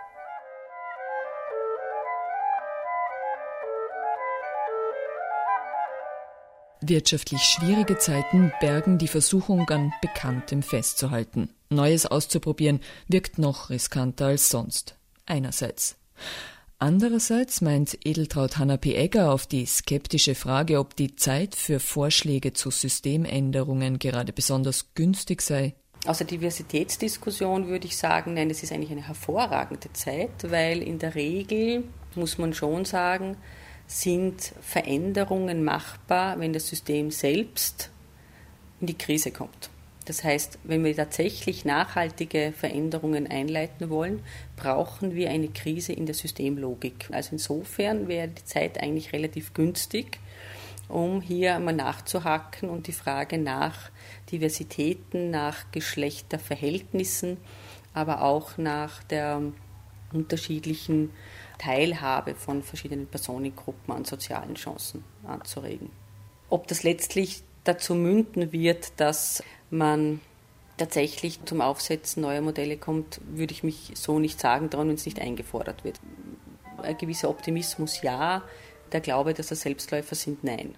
Wirtschaftlich schwierige Zeiten bergen die Versuchung, an Bekanntem festzuhalten. Neues auszuprobieren wirkt noch riskanter als sonst. Einerseits. Andererseits meint Edeltraud Hanna P. Egger auf die skeptische Frage, ob die Zeit für Vorschläge zu Systemänderungen gerade besonders günstig sei. Aus der Diversitätsdiskussion würde ich sagen, nein, es ist eigentlich eine hervorragende Zeit, weil in der Regel, muss man schon sagen, sind Veränderungen machbar, wenn das System selbst in die Krise kommt. Das heißt, wenn wir tatsächlich nachhaltige Veränderungen einleiten wollen, brauchen wir eine Krise in der Systemlogik. Also insofern wäre die Zeit eigentlich relativ günstig, um hier einmal nachzuhaken und die Frage nach Diversitäten, nach Geschlechterverhältnissen, aber auch nach der unterschiedlichen Teilhabe von verschiedenen Personengruppen an sozialen Chancen anzuregen. Ob das letztlich dazu münden wird, dass man tatsächlich zum Aufsetzen neuer Modelle kommt, würde ich mich so nicht sagen, daran, wenn es nicht eingefordert wird. Ein gewisser Optimismus ja, der Glaube, dass das Selbstläufer sind, nein.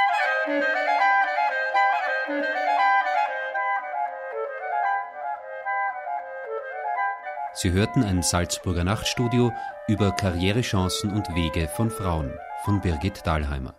Sie hörten ein Salzburger Nachtstudio über Karrierechancen und Wege von Frauen von Birgit Dahlheimer.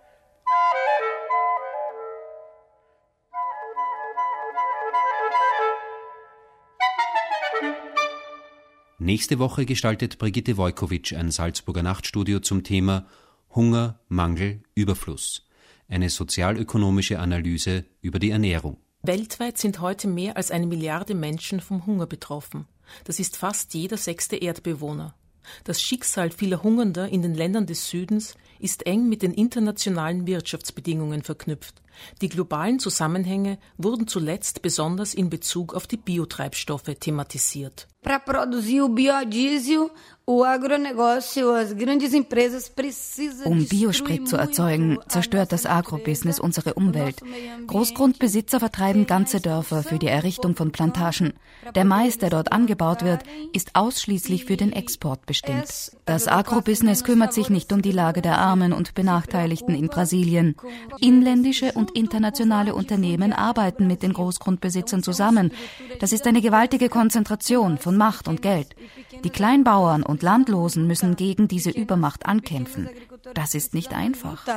Nächste Woche gestaltet Brigitte Wojkowicz ein Salzburger Nachtstudio zum Thema Hunger, Mangel, Überfluss. Eine sozialökonomische Analyse über die Ernährung. Weltweit sind heute mehr als 1 Milliarde Menschen vom Hunger betroffen. Das ist fast jeder 6. Erdbewohner. Das Schicksal vieler Hungernder in den Ländern des Südens ist eng mit den internationalen Wirtschaftsbedingungen verknüpft. Die globalen Zusammenhänge wurden zuletzt besonders in Bezug auf die Biotreibstoffe thematisiert. Para produzir o biodiesel, o agronegócio, as grandes empresas precisam. Um Biosprit zu erzeugen, zerstört das Agrobusiness unsere Umwelt. Großgrundbesitzer vertreiben ganze Dörfer für die Errichtung von Plantagen. Der Mais, der dort angebaut wird, ist ausschließlich für den Export bestimmt. Das Agrobusiness kümmert sich nicht um die Lage der Armen und Benachteiligten in Brasilien. Inländische und internationale Unternehmen arbeiten mit den Großgrundbesitzern zusammen. Das ist eine gewaltige Konzentration von Macht und Geld. Die Kleinbauern und Landlosen müssen gegen diese Übermacht ankämpfen. Das ist nicht einfach.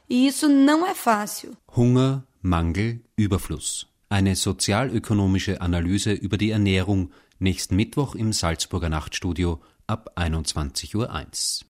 Hunger, Mangel, Überfluss. Eine sozialökonomische Analyse über die Ernährung nächsten Mittwoch im Salzburger Nachtstudio ab 21:01 Uhr.